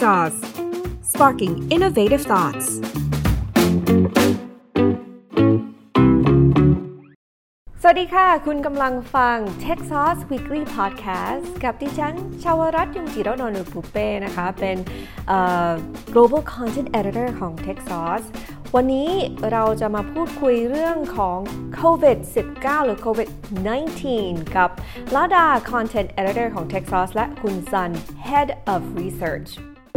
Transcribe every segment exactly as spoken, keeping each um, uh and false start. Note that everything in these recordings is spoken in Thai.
Sauce Sparking Innovative Thoughtsสวัสดีค่ะคุณกำลังฟัง Tech Sauce Weekly Podcast กับดิฉันชาวรัตน์ ยงจิรนนท์ปุเป้นะคะเป็น uh, Global Content Editor ของ Tech Sauce วันนี้เราจะมาพูดคุยเรื่องของโควิด สิบเก้า หรือ โควิด สิบเก้า กับลาดา Content Editor ของ Tech Sauce และคุณซัน Head of Research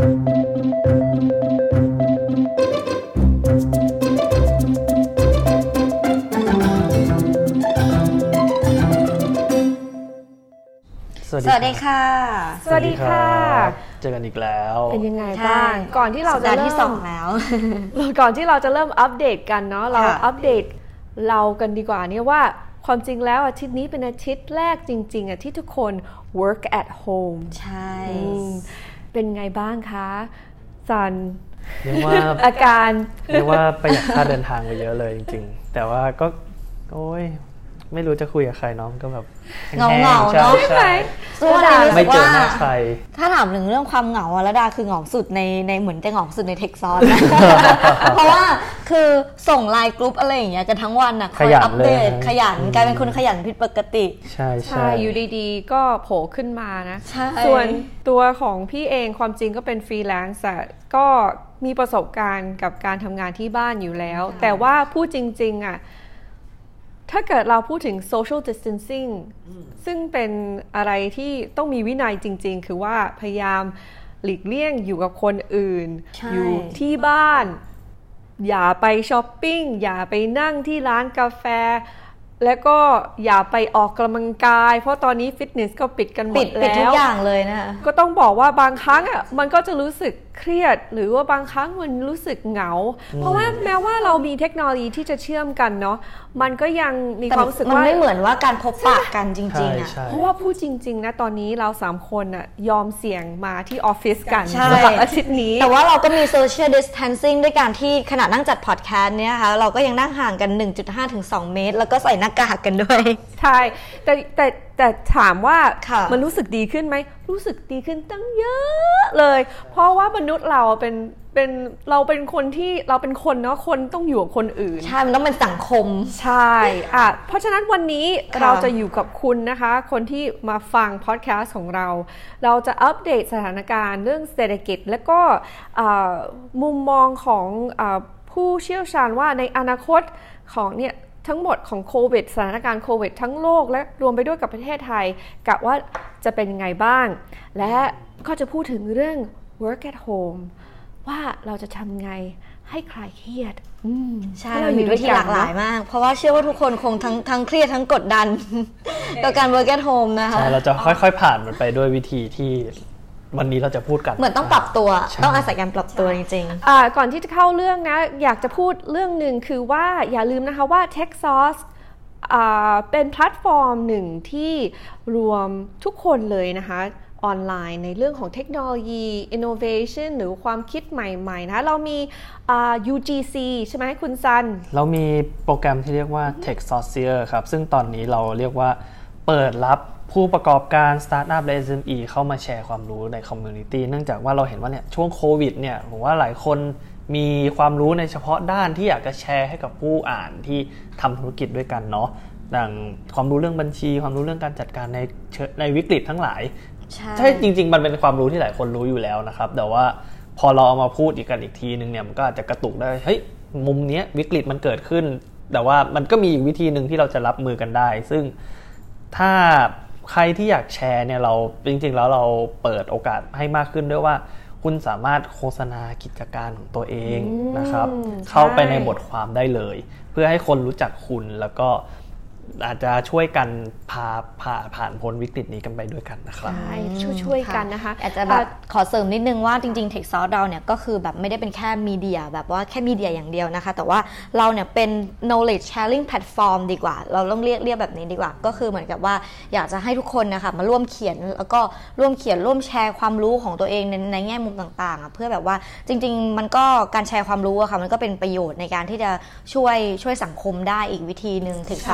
สวัสดีค่ะสวัสดีค่ะเจอกันอีกแล้วเป็นยังไงบ้างก่อนที่เราจะเริ่มที่สองแล้วก่อนที่เราจะเริ่มอัปเดตกันเนาะเราอัปเดตเรากันดีกว่าเนี่ยว่าความจริงแล้วอาทิตย์นี้เป็นอาทิตย์แรกจริงๆอ่ะที่ทุกคน work at home ใช่เป็นไงบ้างคะซันเรียกว่าอาการเรียกว่าประหยัดค่าเดินทางไปเยอะเลยจริงๆแต่ว่าก็โอ้ยไม่รู้จะคุยกับใครเนาะก็แบบเงาเงาเนาะใช่ไหมส่วนนี้รู้สึกว่าถ้าถามถึงเรื่องความเหงาอะระดาคือเหงาสุดในในเหมือนจะเหงาสุดในเทคซอนนะ เพราะว่าคือส่งไลน์กรุ๊ปอะไรอย่างเงี้ยกันทั้งวันอะคอยอัปเดตขยันกลายเป็นคนขยันผิดปกติใช่ใช่อยู่ดีๆก็โผล่ขึ้นมานะส่วนตัวของพี่เองความจริงก็เป็นฟรีแลนซ์ก็มีประสบการณ์กับการทำงานที่บ้านอยู่แล้วแต่ว่าพูดจริงๆอะถ้าเกิดเราพูดถึง social distancing ซึ่งเป็นอะไรที่ต้องมีวินัยจริงๆคือว่าพยายามหลีกเลี่ยงอยู่กับคนอื่นอยู่ที่บ้านอย่าไปช้อปปิ้งอย่าไปนั่งที่ร้านกาแฟแล้วก็อย่าไปออกกำลังกายเพราะตอนนี้ฟิตเนสก็ปิดกันหมดแล้วปิดทุกอย่างเลยนะคะก็ต้องบอกว่าบางครั้งอ่ะมันก็จะรู้สึกเครียดหรือว่าบางครั้งมันรู้สึกเหงาเพราะว่าแม้ว่าเรามีเทคโนโลยีที่จะเชื่อมกันเนาะมันก็ยังมีความรู้สึกว่ามันไม่เหมือนว่าการพบปะกันจริงๆอ่ะเพราะว่าพูดจริงๆนะตอนนี้เราสามคนอ่ะยอมเสี่ยงมาที่ออฟฟิศกันอาทิตย์นี้แต่ว่าเราก็มี social distancing ด้วยการที่ขณะนั่งจัดพอดแคสต์เนี่ยค่ะเราก็ยังนั่งห่างกัน หนึ่งจุดห้าถึงสอง เมตรแล้วก็ใส่หน้ากากกันด้วยใช่แต่แต่แต่ถามว่ามันรู้สึกดีขึ้นไหมรู้สึกดีขึ้นตั้งเยอะเลยเพราะว่ามนุษย์เราเป็นเป็นเราเป็นคนที่เราเป็นคนเนาะคนต้องอยู่กับคนอื่นใช่มันต้องเป็นสังคมใช่อ่ะเพราะฉะนั้นวันนี้เราจะอยู่กับคุณนะคะคนที่มาฟังพอดแคสต์ของเราเราจะอัปเดตสถานการณ์เรื่องเศรษฐกิจและก็มุมมองของผู้เชี่ยวชาญว่าในอนาคตของเนี่ยทั้งหมดของโควิดสถานการณ์โควิดทั้งโลกและรวมไปด้วยกับประเทศไทยกะว่าจะเป็นยังไงบ้างและก็จะพูดถึงเรื่อง work at home ว่าเราจะทำไงให้คลายเครียดใช่เรามีวิธีหลากหลายมากเพราะว่าเชื่อว่าทุกคนคงทั้งทั้งเครียดทั้งกดดันกับการ work at home นะคะใช่เราจะค่อยๆผ่านมันไปด้วยวิธีที่วันนี้เราจะพูดกันเหมือนต้องปรับตัวต้องอาศัยการปรับตัวจริงๆอ่าก่อนที่จะเข้าเรื่องนะอยากจะพูดเรื่องหนึ่งคือว่าอย่าลืมนะคะว่า Tech Sauce อ่าเป็นแพลตฟอร์มหนึ่งที่รวมทุกคนเลยนะคะออนไลน์ในเรื่องของเทคโนโลยี innovation หรือความคิดใหม่ๆนะเรามีอ่า ยู จี ซี ใช่ไหมคุณซันเรามีโปรแกรมที่เรียกว่า Tech Saucier ครับซึ่งตอนนี้เราเรียกว่าเปิดรับผู้ประกอบการสตาร์ทอัพและ เอส เอ็ม อี เข้ามาแชร์ความรู้ในคอมมูนิตี้เนื่องจากว่าเราเห็นว่าเนี่ยช่วงโควิดเนี่ยผมว่าหลายคนมีความรู้ในเฉพาะด้านที่อยากจะแชร์ให้กับผู้อ่านที่ทำธุรกิจด้วยกันเนาะอย่างความรู้เรื่องบัญชีความรู้เรื่องการจัดการในในวิกฤตทั้งหลายใช่จริงๆมันเป็นความรู้ที่หลายคนรู้อยู่แล้วนะครับแต่ว่าพอเราเอามาพูดอีกกันอีกทีนึงเนี่ยมันก็อาจจะกระตุกได้เฮ้ยมุมนี้วิกฤตมันเกิดขึ้นแต่ว่ามันก็มีอีกวิธีนึงที่เราจะรับมือกันได้ซึ่งถ้าใครที่อยากแชร์เนี่ยเราจริงๆแล้วเราเปิดโอกาสให้มากขึ้นด้วยว่าคุณสามารถโฆษณากิจการของตัวเองนะครับเข้าไปในบทความได้เลยเพื่อให้คนรู้จักคุณแล้วก็อาจจะช่วยกันพาผ่าผ่านพ้นวิกฤตนี้กันไปด้วยกันนะครับใช่ช่วยๆกันนะคะอาจจะแบบขอเสริมนิดนึงว่าจริงๆ Tech Sauce เราเนี่ยก็คือแบบไม่ได้เป็นแค่มีเดียแบบว่าแค่มีเดียอย่างเดียวนะคะแต่ว่าเราเนี่ยเป็น knowledge sharing platform ดีกว่าเราต้องเรียกเรียกแบบนี้ดีกว่าก็คือเหมือนกับว่าอยากจะให้ทุกคนนะคะมาร่วมเขียนแล้วก็ร่วมเขียนร่วมแชร์ความรู้ของตัวเองในในแง่มุมต่างๆเพื่อแบบว่าจริงๆมันก็การแชร์ความรู้อะค่ะมันก็เป็นประโยชน์ในการที่จะช่วยช่วยสังคมได้อีกวิธีนึง Tech Sauce เราก็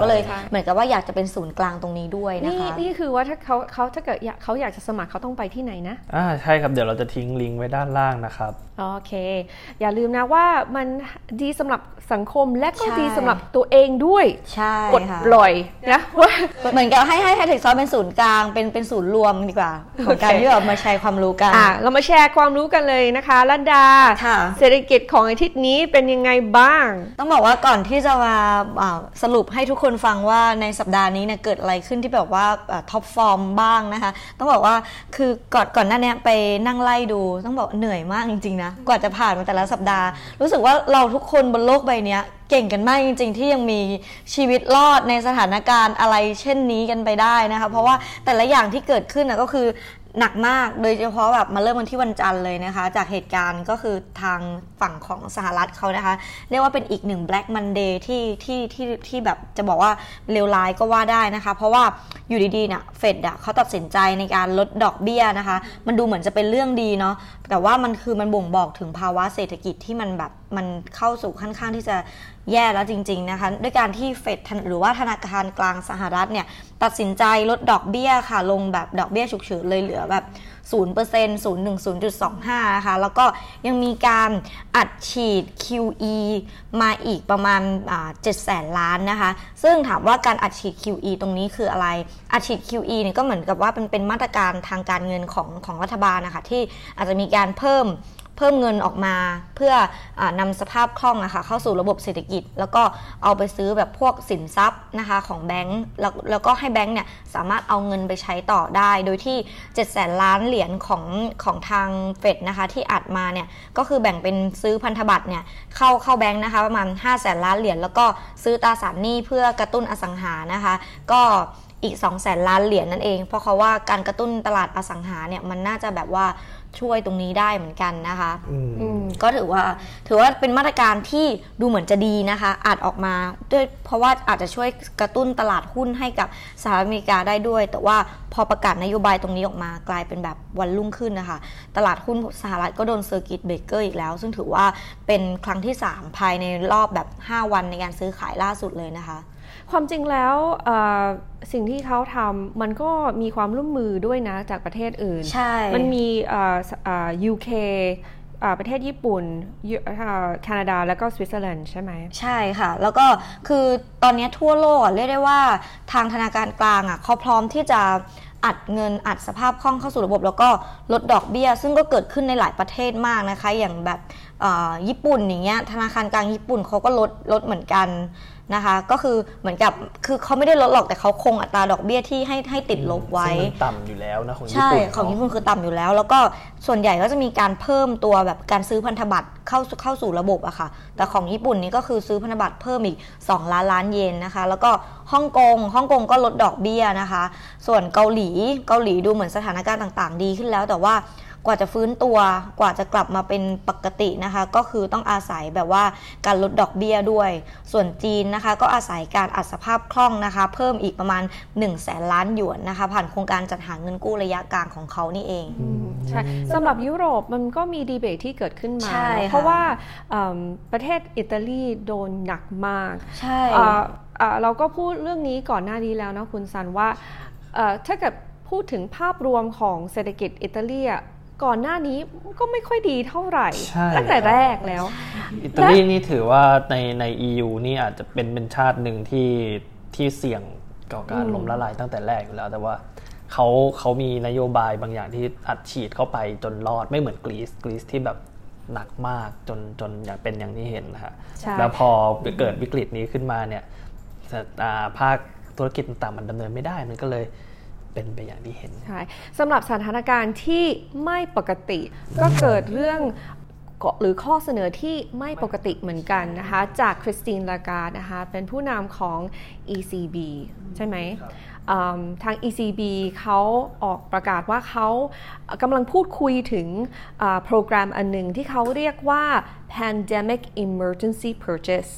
เลยเหมือนกับว่าอยากจะเป็นศูนย์กลางตรงนี้ด้วยนะคะนี่คือว่าถ้าเขาเขาถ้าเกิดเขาอยากจะสมัครเขาต้องไปที่ไหนนะอ่าใช่ครับเดี๋ยวเราจะทิ้งลิงก์ไว้ด้านล่างนะครับโอเคอย่าลืมนะว่ามันดีสำหรับสังคมและก็ดีสำหรับตัวเองด้วยใช่กดปล่อยนะว่าเหมือนกับให้ให้ให้เทคซอสเป็นศูนย์กลางเป็นเป็นศูนย์รวมดีกว่าของการที่แบบมาแชร์ความรู้กันอ่ะเรามาแชร์ความรู้กันเลยนะคะลันดาเศรษฐกิจของอาทิตย์นี้เป็นยังไงบ้างต้องบอกว่าก่อนที่จะมาสรุปให้ทุกคนฟังว่าในสัปดาห์นี้เนี่ยเกิดอะไรขึ้นที่แบบว่าท็อปฟอร์มบ้างนะคะต้องบอกว่าคือก่อนก่อนหน้านี้ไปนั่งไล่ดูต้องบอกเหนื่อยมากจริงๆนะกว่าจะผ่านมาแต่ละสัปดาห์รู้สึกว่าเราทุกคนบนโลกใบนี้เก่งกันมากจริงๆที่ยังมีชีวิตรอดในสถานการณ์อะไรเช่นนี้กันไปได้นะคะเพราะว่าแต่ละอย่างที่เกิดขึ้นนะก็คือหนักมากโดยเฉพาะแบบมาเริ่มกันที่วันจันทร์เลยนะคะจากเหตุการณ์ก็คือทางฝั่งของสหรัฐเขานะคะเรียกว่าเป็นอีกหนึ่ง Black Monday ที่ที่ที่ที่แบบจะบอกว่าเลวร้ายก็ว่าได้นะคะเพราะว่าอยู่ดีๆเนี่ยเฟดอ่ะเขาตัดสินใจในการลดดอกเบี้ยนะคะมันดูเหมือนจะเป็นเรื่องดีเนาะแต่ว่ามันคือมันบ่งบอกถึงภาวะเศรษฐกิจที่มันแบบมันเข้าสู่ค่อนข้างที่จะแย่แล้วจริงๆนะคะด้วยการที่เฟดหรือว่าธนาคารกลางสหรัฐเนี่ยตัดสินใจลดดอกเบี้ยค่ะลงแบบดอกเบี้ยฉุกเฉินเลยเหลือแบบ ศูนย์เปอร์เซ็นต์ ศูนย์ หนึ่ง ศูนย์จุดสองห้า นะคะแล้วก็ยังมีการอัดฉีด คิว อี มาอีกประมาณเจ็ดแสนล้านนะคะซึ่งถามว่าการอัดฉีด คิว อี ตรงนี้คืออะไรอัดฉีด คิว อี เนี่ยก็เหมือนกับว่าเป็นเป็นมาตรการทางการเงินของของรัฐบาลนะคะที่อาจจะมีการเพิ่มเพิ่มเงินออกมาเพื่ออานำสภาพคล่องนะคะเข้าสู่ระบบเศรษฐกิจแล้วก็เอาไปซื้อแบบพวกสินทรัพย์นะคะของแบงก์แล้วแล้วก็ให้แบงก์เนี่ยสามารถเอาเงินไปใช้ต่อได้โดยที่เจ็ดแสนล้านเหรียญของของทางเฟดนะคะที่อัดมาเนี่ยก็คือแบ่งเป็นซื้อพันธบัตรเนี่ยเข้าเข้าแบงก์นะคะประมาณห้าแสนล้านเหรียญแล้วก็ซื้อตราสารหนี้เพื่อกระตุ้นอสังหานะคะก็อีกสองแสนล้านเหรียญนั่นเองเพราะเขาว่าการกระตุ้นตลาดอสังหาเนี่ยมันน่าจะแบบว่าช่วยตรงนี้ได้เหมือนกันนะคะก็ถือว่าถือว่าเป็นมาตรการที่ดูเหมือนจะดีนะคะอาจออกมาด้วยเพราะว่าอาจจะช่วยกระตุ้นตลาดหุ้นให้กับสหรัฐอเมริกาได้ด้วยแต่ว่าพอประกาศนโยบายตรงนี้ออกมากลายเป็นแบบวันรุ่งขึ้นนะคะตลาดหุ้นสหรัฐก็โดนเซอร์กิตเบรกเกอร์อีกแล้วซึ่งถือว่าเป็นครั้งที่สามภายในรอบแบบห้าวันในการซื้อขายล่าสุดเลยนะคะความจริงแล้วสิ่งที่เขาทำมันก็มีความร่วมมือด้วยนะจากประเทศอื่นใช่มันมี ยู เค ประเทศญี่ปุ่นแคนาดาแล้วก็สวิตเซอร์แลนด์ใช่ไหมใช่ค่ะแล้วก็คือตอนนี้ทั่วโลกเรียกได้ว่าทางธนาคารกลางอ่ะเขาพร้อมที่จะอัดเงินอัดสภาพคล่องเข้าสู่ระบบแล้วก็ลดดอกเบี้ยซึ่งก็เกิดขึ้นในหลายประเทศมากนะคะอย่างแบบญี่ปุ่นอย่างเงี้ยธนาคารกลางญี่ปุ่นเขาก็ลดลดเหมือนกันนะคะก็คือเหมือนกับคือเขาไม่ได้ลดหรอกแต่เขาคงอัตราดอกเบี้ยที่ให้ให้ติดลบไว้ซึ่งมันต่ำอยู่แล้วนะของญี่ปุ่นใช่ของญี่ปุ่นคือต่ำอยู่แล้วแล้วก็ส่วนใหญ่ก็จะมีการเพิ่มตัวแบบการซื้อพันธบัตรเข้าเข้าสู่ระบบอะค่ะแต่ของญี่ปุ่นนี่ก็คือซื้อพันธบัตรเพิ่มอีกสองล้านล้านเยนนะคะแล้วก็ฮ่องกงฮ่องกงก็ลดดอกเบี้ยนะคะส่วนเกาหลีเกาหลีดูเหมือนสถานการณ์ต่างๆดีขึ้นแล้วแต่ว่ากว่าจะฟื้นตัวกว่าจะกลับมาเป็นปกตินะคะก็คือต้องอาศัยแบบว่าการลดดอกเบี้ยด้วยส่วนจีนนะคะก็อาศัยการอัดสภาพคล่องนะคะเพิ่มอีกประมาณหนึ่งแสนล้านหยวนนะคะผ่านโครงการจัดหาเงินกู้ระยะกลางของเขานี่เองใช่สำหรับยุโรปมันก็มีดีเบตที่เกิดขึ้นมาเพราะว่าประเทศอิตาลีโดนหนักมากใช่เราก็พูดเรื่องนี้ก่อนหน้านี้แล้วนะคุณซันว่าถ้าเกิดพูดถึงภาพรวมของเศรษฐกิจอิตาลีก่อนหน้านี้ก็ไม่ค่อยดีเท่าไหร่ตั้งแต่แรกแล้วอิตาลีนี่ถือว่าในใน อี ยู นี่อาจจะเป็นเป็นชาติหนึ่งที่ที่เสี่ยงต่อการล้มละลายตั้งแต่แรกอยู่แล้วแต่ว่าเขาเขามีนโยบายบางอย่างที่อัดฉีดเข้าไปจนรอดไม่เหมือนกรีซกรีซที่แบบหนักมากจนจนอย่างเป็นอย่างที่เห็นนะฮะแล้วพอเกิดวิกฤตนี้ขึ้นมาเนี่ยภาคธุรกิจต่างๆมันดำเนินไม่ได้มันก็เลยเป็นไปอย่างที่เห็นใช่สำหรับสถานการณ์ที่ไม่ปกติก็เกิดเรื่องหรือข้อเสนอที่ไม่ปกติเหมือนกันนะคะจากคริสติน ลาการ์ดนะคะเป็นผู้นำของ อี ซี บี ใช่ไหมทาง อี ซี บี เขาออกประกาศว่าเขากำลังพูดคุยถึงโปรแกรมอันหนึ่งที่เขาเรียกว่า Pandemic Emergency Purchase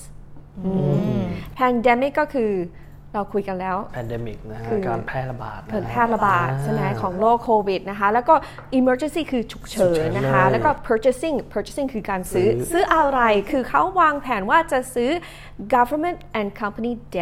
Pandemic ก็คือเราคุยกันแล้ว pandemic นะฮะการแพร่ระบาดการแพร่ระบาดใช่ไหมของโรคโควิดนะคะแล้วก็ emergency คือฉุกเฉินนะคะแล้วก็ purchasing purchasing คือการซื้อ ซื้ออะไรคือเขาวางแผนว่าจะซื้อ government and company debt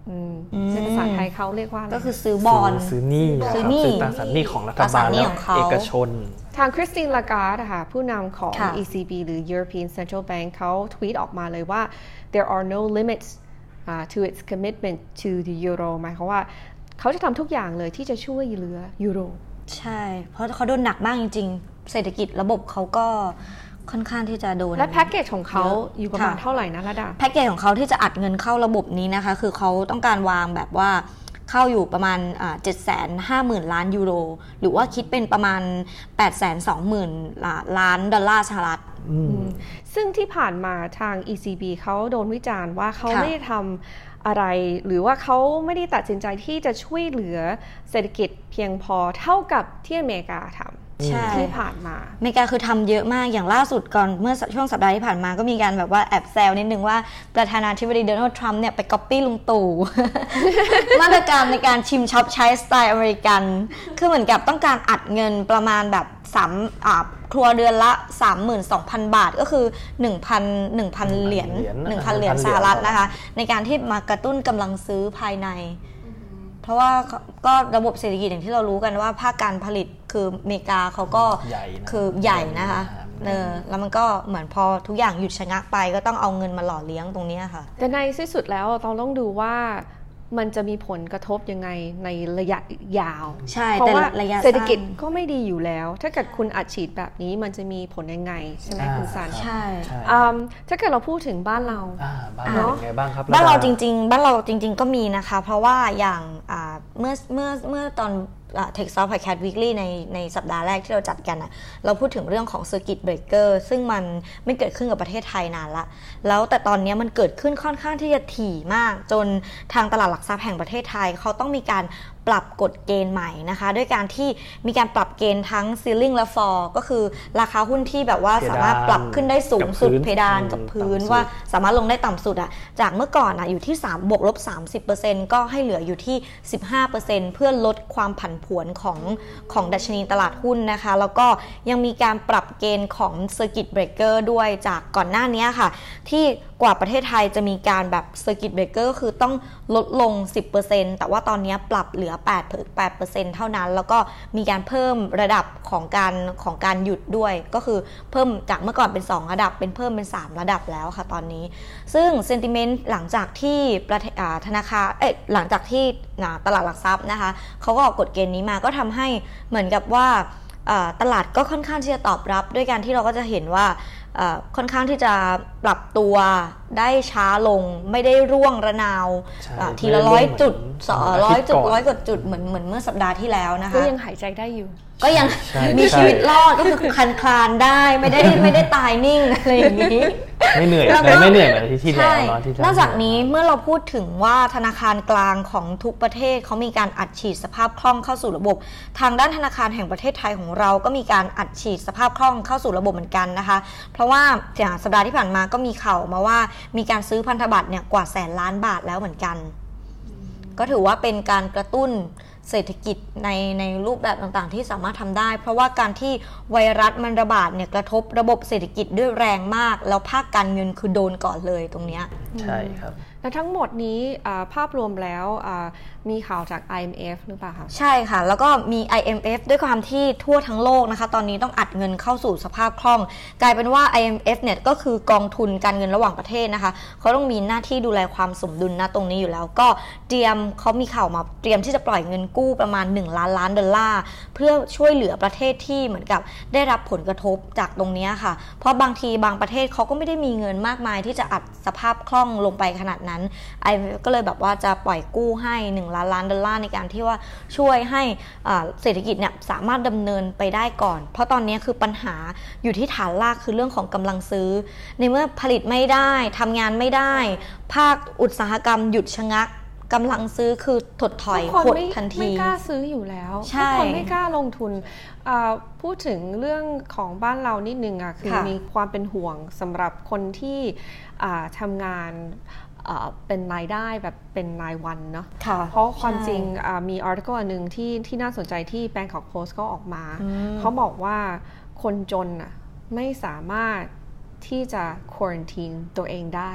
ในภาษาไทยเขาเรียกว่าก็คือซื้อบอนซื้อหนี้ซื้อหนี้ซื้อตราสารหนี้ของรัฐบาลและเอกชนทางคริสติน ลาการ์ดค่ะผู้นำของ อี ซี บี หรือ European Central Bank เขาทวีตออกมาเลยว่า there are no limits uh, to its commitment to the euro หมายความว่าเขาจะทำทุกอย่างเลยที่จะช่วยเหลือยูโรใช่เพราะเขาโดนหนักมากจริงๆเศรษฐกิจระบบเขาก็ค่อนข้างที่จะโดนและแพ็กเกจของเขาอยู่ประมาณเท่าไหร่นะระดาแพ็กเกจของเขาที่จะอัดเงินเข้าระบบนี้นะคะคือเขาต้องการวางแบบว่าเข้าอยู่ประมาณ เจ็ดแสนห้าหมื่น ล้านยูโรหรือว่าคิดเป็นประมาณ แปดแสนสองหมื่น ล้านดอลลาร์สหรัฐซึ่งที่ผ่านมาทาง อี ซี บี เขาโดนวิจารณ์ว่าเขาไม่ได้ทำอะไรหรือว่าเขาไม่ได้ตัดสินใจที่จะช่วยเหลือเศรษฐกิจเพียงพอเท่ากับที่อเมริกาทำที่ผ่านมาอเมริกาคือทำเยอะมากอย่างล่าสุดก่อนเมื่อช่วงสัปดาห์ที่ผ่านมาก็มีการแบบว่าแอบแซวนิดนึงว่าประธานาธิบดีโดนัลด์ทรัมป์เนี่ยไปก๊อปปี้ลุงตู่ มาตรการในการชิมช็อปใช้สไตล์อเมริกันคือเหมือนกับต้องการอัดเงินประมาณแบบสามอ่าครัวเดือนละ สามหมื่นสองพัน บาทก็คือ หนึ่งพัน หนึ่งพัน เหรียญ หนึ่งพัน เหรียญสหรัฐนะคะในการที่มากระตุ้นกำลังซื้อภายในเพราะว่าก็ระบบเศรษฐกิจอย่างที่เรารู้กันว่าภาคการผลิตคืออเมริกาเขาก็คือใหญ่นะคะเออแล้วมันก็เหมือนพอทุกอย่างหยุดชะงักไปก็ต้องเอาเงินมาหล่อเลี้ยงตรงนี้ค่ะแต่ในที่สุดแล้วเราต้องดูว่ามันจะมีผลกระทบยังไงในระยะยาวใช่เพราะว่าเศรษฐกิจก็ไม่ดีอยู่แล้วถ้าเกิดคุณอัดฉีดแบบนี้มันจะมีผลยังไงใช่ไหมคุณซันใช่ถ้าเกิดเราพูดถึงบ้านเราบ้านเราเป็นไงบ้างครับบ้านเราจริงๆบ้านเราจริงๆก็มีนะคะเพราะว่าอย่างเมื่อเมื่อเมื่อตอนTech Talk Podcast Weekly ในในสัปดาห์แรกที่เราจัดกันนะเราพูดถึงเรื่องของ Circuit Breaker ซึ่งมันไม่เกิดขึ้นกับประเทศไทยนานละแล้วแต่ตอนนี้มันเกิดขึ้นค่อนข้างที่จะถี่มากจนทางตลาดหลักทรัพย์แห่งประเทศไทยเขาต้องมีการปรับกฎเกณฑ์ใหม่นะคะด้วยการที่มีการปรับเกณฑ์ทั้ง Ceiling และ Floor ก็คือราคาหุ้นที่แบบว่าสามารถปรับขึ้นได้สูงสุดเพดานกับพื้นว่าสามารถลงได้ต่ำสุดอ่ะจากเมื่อก่อนอ่ะอยู่ที่3บวกลบ สามสิบเปอร์เซ็นต์ ก็ให้เหลืออยู่ที่ สิบห้าเปอร์เซ็นต์ เพื่อลดความผันผวนของของดัชนีตลาดหุ้นนะคะแล้วก็ยังมีการปรับเกณฑ์ของ Circuit Breaker ด้วยจากก่อนหน้านี้ค่ะที่กว่าประเทศไทยจะมีการแบบ Circuit Breaker คือต้องลดลง สิบเปอร์เซ็นต์ แต่ว่าตอนนี้ปรับเหลือ แปดเปอร์เซ็นต์ เท่านั้นแล้วก็มีการเพิ่มระดับของการของการหยุดด้วยก็คือเพิ่มจากเมื่อก่อนเป็นสองระดับเป็นเพิ่มเป็นสามระดับแล้วค่ะตอนนี้ซึ่ง sentiment หลังจากที่ธนาคารเอ๊ะหลังจากที่ตลาดหลักทรัพย์นะคะเขาก็ออกกฎเกณฑ์นี้มาก็ทำให้เหมือนกับว่าตลาดก็ค่อนข้างที่จะตอบรับด้วยการที่เราก็จะเห็นว่าค่อนข้างที่จะปรับตัวได้ช้าลงไม่ได้ร่วงระนาวทีละร้อยจุดสองร้อยจุดร้อยกว่าจุดเหมือนเหมือนเมื่อสัปดาห์ที่แล้วนะคะก็ยังหายใจได้อยู่ก็ยังมีชีวิตรอดก็คือคันคลานได้ไม่ได้ไม่ได้ตายนิ่งอะไรอย่างนี้ไม่เหนื่อยไม่เหนื่อยเหมือนที่ที่แล้วเนาะที่นอกจากนี้เมื่อเราพูดถึงว่าธนาคารกลางของทุกประเทศเขามีการอัดฉีดสภาพคล่องเข้าสู่ระบบทางด้านธนาคารแห่งประเทศไทยของเราก็มีการอัดฉีดสภาพคล่องเข้าสู่ระบบเหมือนกันนะคะเพราะว่าสัปดาห์ที่ผ่านมาก็มีข่าวมาว่ามีการซื้อพันธบัตรเนี่ยกว่าแสนล้านบาทแล้วเหมือนกันก็ถือว่าเป็นการกระตุ้นเศรษฐกิจในในรูปแบบต่างๆที่สามารถทำได้เพราะว่าการที่ไวรัสมันระบาดเนี่ยกระทบระบบเศรษฐกิจด้วยแรงมากแล้วภาคการเงินคือโดนก่อนเลยตรงเนี้ยใช่ครับและทั้งหมดนี้ภาพรวมแล้วมีข่าวจาก ไอ เอ็ม เอฟ หรือเปล่าคะใช่ค่ะแล้วก็มี ไอ เอ็ม เอฟ ด้วยความที่ทั่วทั้งโลกนะคะตอนนี้ต้องอัดเงินเข้าสู่สภาพคล่องกลายเป็นว่า ไอ เอ็ม เอฟ เนี่ยก็คือกองทุนการเงินระหว่างประเทศนะคะเขาต้องมีหน้าที่ดูแลความสมดุลนะตรงนี้อยู่แล้วก็เตรียมเขามีข่าวมาเตรียมที่จะปล่อยเงินกู้ประมาณหนึ่งล้านล้านดอลลาร์เพื่อช่วยเหลือประเทศที่เหมือนกับได้รับผลกระทบจากตรงนี้ค่ะเพราะบางทีบางประเทศเขาก็ไม่ได้มีเงินมากมายที่จะอัดสภาพคล่องลงไปขนาดนั้น ไอ เอ็ม เอฟ ก็เลยแบบว่าจะปล่อยกู้ให้หนึ่งล้านล้านดอลลาร์ในการที่ว่าช่วยให้เศรษฐกิจเนี่ยสามารถดำเนินไปได้ก่อนเพราะตอนนี้คือปัญหาอยู่ที่ฐานรากคือเรื่องของกำลังซื้อในเมื่อผลิตไม่ได้ทำงานไม่ได้ภาคอุตสาหกรรมหยุดชะงักกำลังซื้อคือถดถอยหดทันทีไม่กล้าซื้ออยู่แล้วทุกคนไม่กล้าลงทุนพูดถึงเรื่องของบ้านเรานิดนึงอ่ะคือมีความเป็นห่วงสำหรับคนที่ทำงานเป็นรายได้แบบเป็นรายวันเนาะเพราะความจริงมีอาร์ติเคิลอันนึงที่ที่น่าสนใจที่ Bangkok Post ก็ออกมาเขาบอกว่าคนจนอ่ะไม่สามารถที่จะควอรันทีนตัวเองได้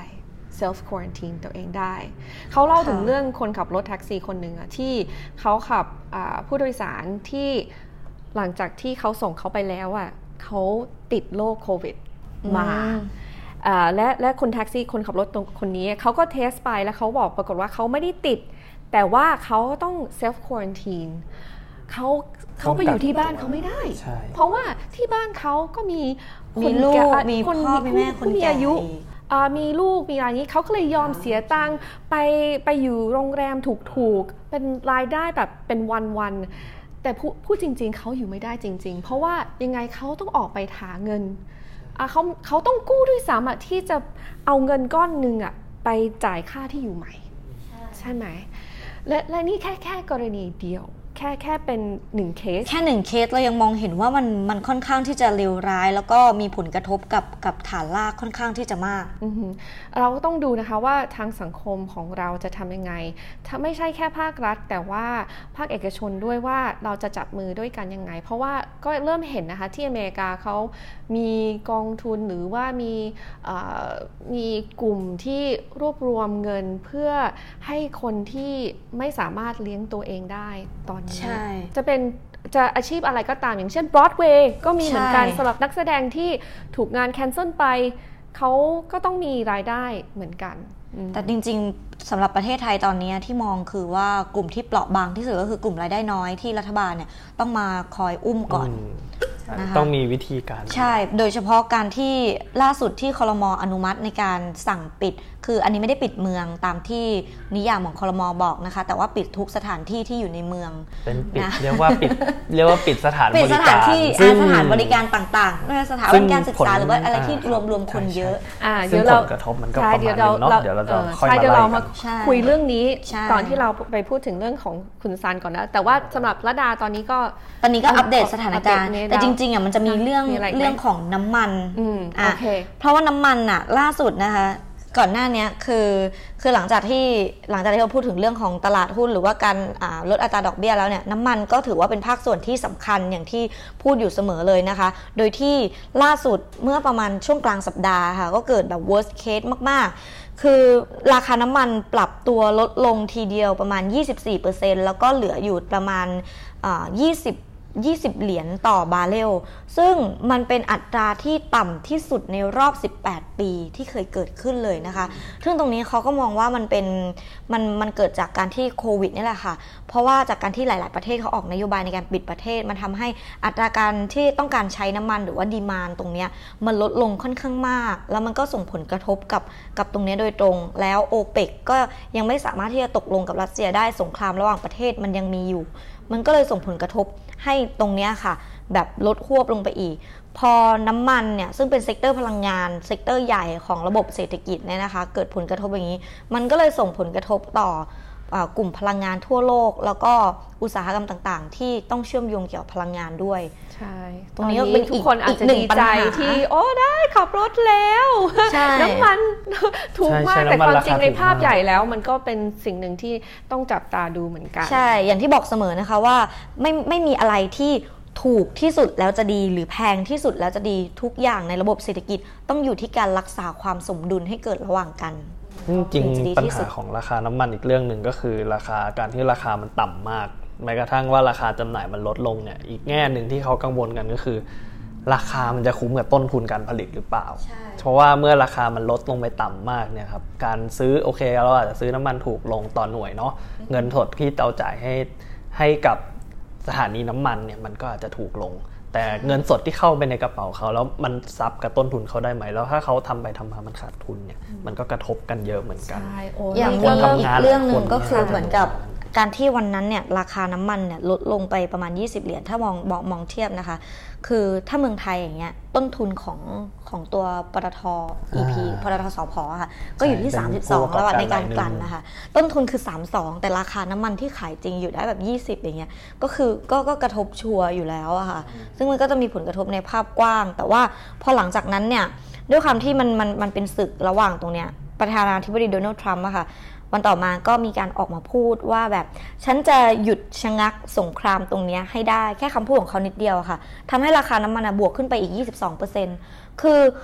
self quarantine ตัวเองได้เขาเล่าถึงเรื่องคนขับรถแท็กซี่คนหนึ่งอะที่เขาขับผู้โดยสารที่หลังจากที่เขาส่งเขาไปแล้วอะเขาติดโรคโควิดมาและและคนแท็กซี่คนขับรถตรงคนนี้เขาก็เทสไปแล้วเขาบอกปรากฏว่าเขาไม่ได้ติดแต่ว่าเขาต้อง self quarantine เขาเขาไปอยู่ที่บ้านเขาไม่ได้เพราะว่าที่บ้านเขาก็มีมีลูกมีพ่อมีแม่คนแก่อายุมีลูกมีอะไรนี้เขาก็เลยยอมเสียตังค์ไปไปอยู่โรงแรมถูกๆเป็นรายได้แบบเป็นวันๆแต่พูดจริงๆเขาอยู่ไม่ได้จริงๆเพราะว่ายังไงเขาต้องออกไปหาเงินเขาเขาต้องกู้ด้วยซ้ำที่จะเอาเงินก้อนหนึ่งไปจ่ายค่าที่อยู่ใหม่ใช่ไหมและและนี่แค่แค่กรณีเดียวแค่แค่เป็นหนึ่งเคสแค่หนึ่งเคสเรายังมองเห็นว่ามันมันค่อนข้างที่จะเลวร้ายแล้วก็มีผลกระทบกับกับฐานรากค่อนข้างที่จะมากเราก็ต้องดูนะคะว่าทางสังคมของเราจะทำยังไงถ้าไม่ใช่แค่ภาครัฐแต่ว่าภาคเอกชนด้วยว่าเราจะจับมือด้วยกันยังไงเพราะว่าก็เริ่มเห็นนะคะที่อเมริกาเขามีกองทุนหรือว่ามีมีกลุ่มที่รวบรวมเงินเพื่อให้คนที่ไม่สามารถเลี้ยงตัวเองได้ตอนนี้จะเป็นจะอาชีพอะไรก็ตามอย่างเช่น Broadway ก็มีเหมือนกันสำหรับนักแสดงที่ถูกงานแคนเซิลไปเขาก็ต้องมีรายได้เหมือนกันแต่จริงๆสำหรับประเทศไทยตอนนี้ที่มองคือว่ากลุ่มที่เปราะบางที่สุดก็คือกลุ่มรายได้น้อยที่รัฐบาลเนี่ยต้องมาคอยอุ้มก่อนต้องมีวิธีการใช่โดยเฉพาะการที่ล่าสุดที่ครม.อนุมัติในการสั่งปิดคืออันนี้ไม่ได้ปิดเมืองตามที่นิยามของครม.บอกนะคะแต่ว่าปิดทุกสถานที่ที่อยู่ในเมืองเป็นปิดเรียกว่าปิดเรียกว่าปิดสถานบริการปิดสถานที่สถานบริการต่างๆสถานบริการศึกษาหรือว่าอะไรที่รวมรวมคนเยอะซึ่งผลกระทบมันก็ประมาณนึงเนาะเดี๋ยวเราจะค่อยมาไล่กันคุยเรื่องนี้ก่อนที่เราไปพูดถึงเรื่องของคุณซันก่อนนะแต่ว่าสำหรับระดาตอนนี้ก็ตอนนี้ก็อัปเดตสถานการณ์แต่จริงๆอ่ะมันจะมีเรื่องเรื่องของน้ำมันอ่ะเพราะว่าน้ำมันอ่ะล่าสุดนะคะก่อนหน้านี้คือคือหลังจากที่หลังจากที่เราพูดถึงเรื่องของตลาดหุ้นหรือว่าการลดอัตราดอกเบี้ยแล้วเนี่ยน้ำมันก็ถือว่าเป็นภาคส่วนที่สำคัญอย่างที่พูดอยู่เสมอเลยนะคะโดยที่ล่าสุดเมื่อประมาณช่วงกลางสัปดาห์ค่ะก็เกิดแบบ worst case มากๆคือราคาน้ำมันปรับตัวลดลงทีเดียวประมาณ ยี่สิบสี่เปอร์เซ็นต์ แล้วก็เหลืออยู่ประมาณยี่สิบยี่สิบเหรียญต่อบาร์เรลซึ่งมันเป็นอัตราที่ต่ำที่สุดในรอบสิบแปดปีที่เคยเกิดขึ้นเลยนะคะซึ่งตรงนี้เขาก็มองว่ามันเป็นมันมันเกิดจากการที่โควิดนี่แหละค่ะเพราะว่าจากการที่หลายๆประเทศเขาออกนโยบายในการปิดประเทศมันทำให้อัตราการที่ต้องการใช้น้ำมันหรือว่าดีมานด์ตรงนี้มันลดลงค่อนข้างมากแล้วมันก็ส่งผลกระทบกับกับตรงนี้โดยตรงแล้วโอเปกก็ยังไม่สามารถที่จะตกลงกับรัสเซียได้สงครามระหว่างประเทศมันยังมีอยู่มันก็เลยส่งผลกระทบให้ตรงนี้ค่ะแบบลดควบลงไปอีกพอน้ำมันเนี่ยซึ่งเป็นเซกเตอร์พลังงานเซกเตอร์ใหญ่ของระบบเศรษฐกิจเนี่ยนะคะเกิดผลกระทบอย่างนี้มันก็เลยส่งผลกระทบต่อกลุ่มพลังงานทั่วโลกแล้วก็อุตสาหกรรมต่างๆที่ต้องเชื่อมโยงเกี่ยวกับพลังงานด้วยใช่ตรงนี้ทุกคนอาจจะดีใจที่โอ้ได้ขับรถแล้วน้ำมันถูกมากแต่ความจริงในภาพใหญ่แล้วมันก็เป็นสิ่งหนึ่งที่ต้องจับตาดูเหมือนกันใช่อย่างที่บอกเสมอนะคะว่าไม่ไม่มีอะไรที่ถูกที่สุดแล้วจะดีหรือแพงที่สุดแล้วจะดีทุกอย่างในระบบเศรษฐกิจต้องอยู่ที่การรักษาความสมดุลให้เกิดระหว่างกันจริงปัญหาของราคาน้ำมันอีกเรื่องหนึ่งก็คือราคาการที่ราคามันต่ำมากแม้กระทั่งว่าราคาจำหน่ายมันลดลงเนี่ยอีกแง่หนึ่งที่เขากังวลกันก็คือราคามันจะคุ้มกับต้นทุนการผลิตหรือเปล่าเพราะว่าเมื่อราคามันลดลงไปต่ำมากเนี่ยครับการซื้อโอเคเราอาจจะซื้อน้ำมันถูกลงต่อหน่วยเนาะเงินสดที่เราจ่ายให้ให้กับสถานีน้ำมันเนี่ยมันก็อาจจะถูกลงแต่เงินสดที่เข้าไปในกระเป๋าเขาแล้วมันซับกับต้นทุนเขาได้ไหมแล้วถ้าเขาทำไปทำมามันขาดทุนเนี่ยมันก็กระทบกันเยอะเหมือนกันอย่างเรื่องอีกเรื่องหนึ่งก็คือเหมือนกับการที่วันนั้นเนี่ยราคาน้ำมันเนี่ยลดลงไปประมาณยี่สิบเหรียญถ้ามองมองมองเทียบนะคะคือถ้าเมืองไทยอย่างเงี้ยต้นทุนของของตัวปตท อี พี ปตท สผ.ค่ะก็อยู่ที่สามสิบสองแล้วในการกลั่นนะคะต้นทุนคือสามสิบสองแต่ราคาน้ำมันที่ขายจริงอยู่ได้แบบยี่สิบอย่างเงี้ยก็คือก็ก็กระทบชัวร์อยู่แล้วอะค่ะซึ่งมันก็จะมีผลกระทบในภาพกว้างแต่ว่าพอหลังจากนั้นเนี่ยด้วยความที่มันมันมันเป็นศึกระหว่างตรงเนี้ยประธานาธิบดีโดนัลด์ทรัมป์อะค่ะวันต่อมาก็มีการออกมาพูดว่าแบบฉันจะหยุดชะงักสงครามตรงนี้ให้ได้แค่คำพูดของเขานิดเดียวค่ะทำให้ราคาน้ำมันบวกขึ้นไปอีก ยี่สิบสองเปอร์เซ็นต์ คือ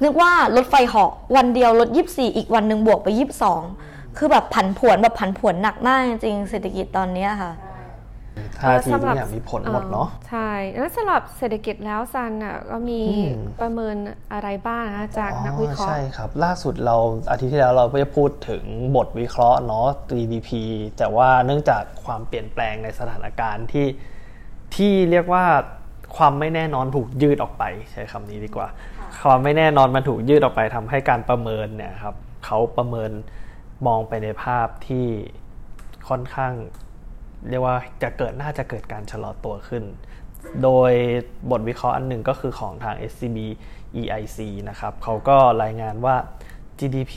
นึกว่ารถไฟเหาะวันเดียวลดยี่สิบสี่อีกวันนึงบวกไปยี่สิบสองคือแบบผันผวนแบบผันผวนหนักมากจริงๆเศรษฐกิจตอนนี้ค่ะท่าทีทุกอย่างมีผลหมดเนาะใช่แล้วสำหรับเศรษฐกิจแล้วซันอ่ะก็มีประเมินอะไรบ้างนะจากนักวิเคราะห์ใช่ครับล่าสุดเราอาทิตย์ที่แล้วเราก็จะพูดถึงบทวิเคราะห์เนาะ จี ดี พี แต่ว่าเนื่องจากความเปลี่ยนแปลงในสถานการณ์ที่ที่เรียกว่าความไม่แน่นอนถูกยืดออกไปใช้คำนี้ดีกว่าความไม่แน่นอนมันถูกยืดออกไปทำให้การประเมินเนี่ยครับเขาประเมินมองไปในภาพที่ค่อนข้างเรียกว่าจะเกิดน่าจะเกิดการชะลอตัวขึ้นโดยบทวิเคราะห์อันหนึ่งก็คือของทาง เอส ซี บี อี ไอ ซี นะครับเขาก็รายงานว่า จี ดี พี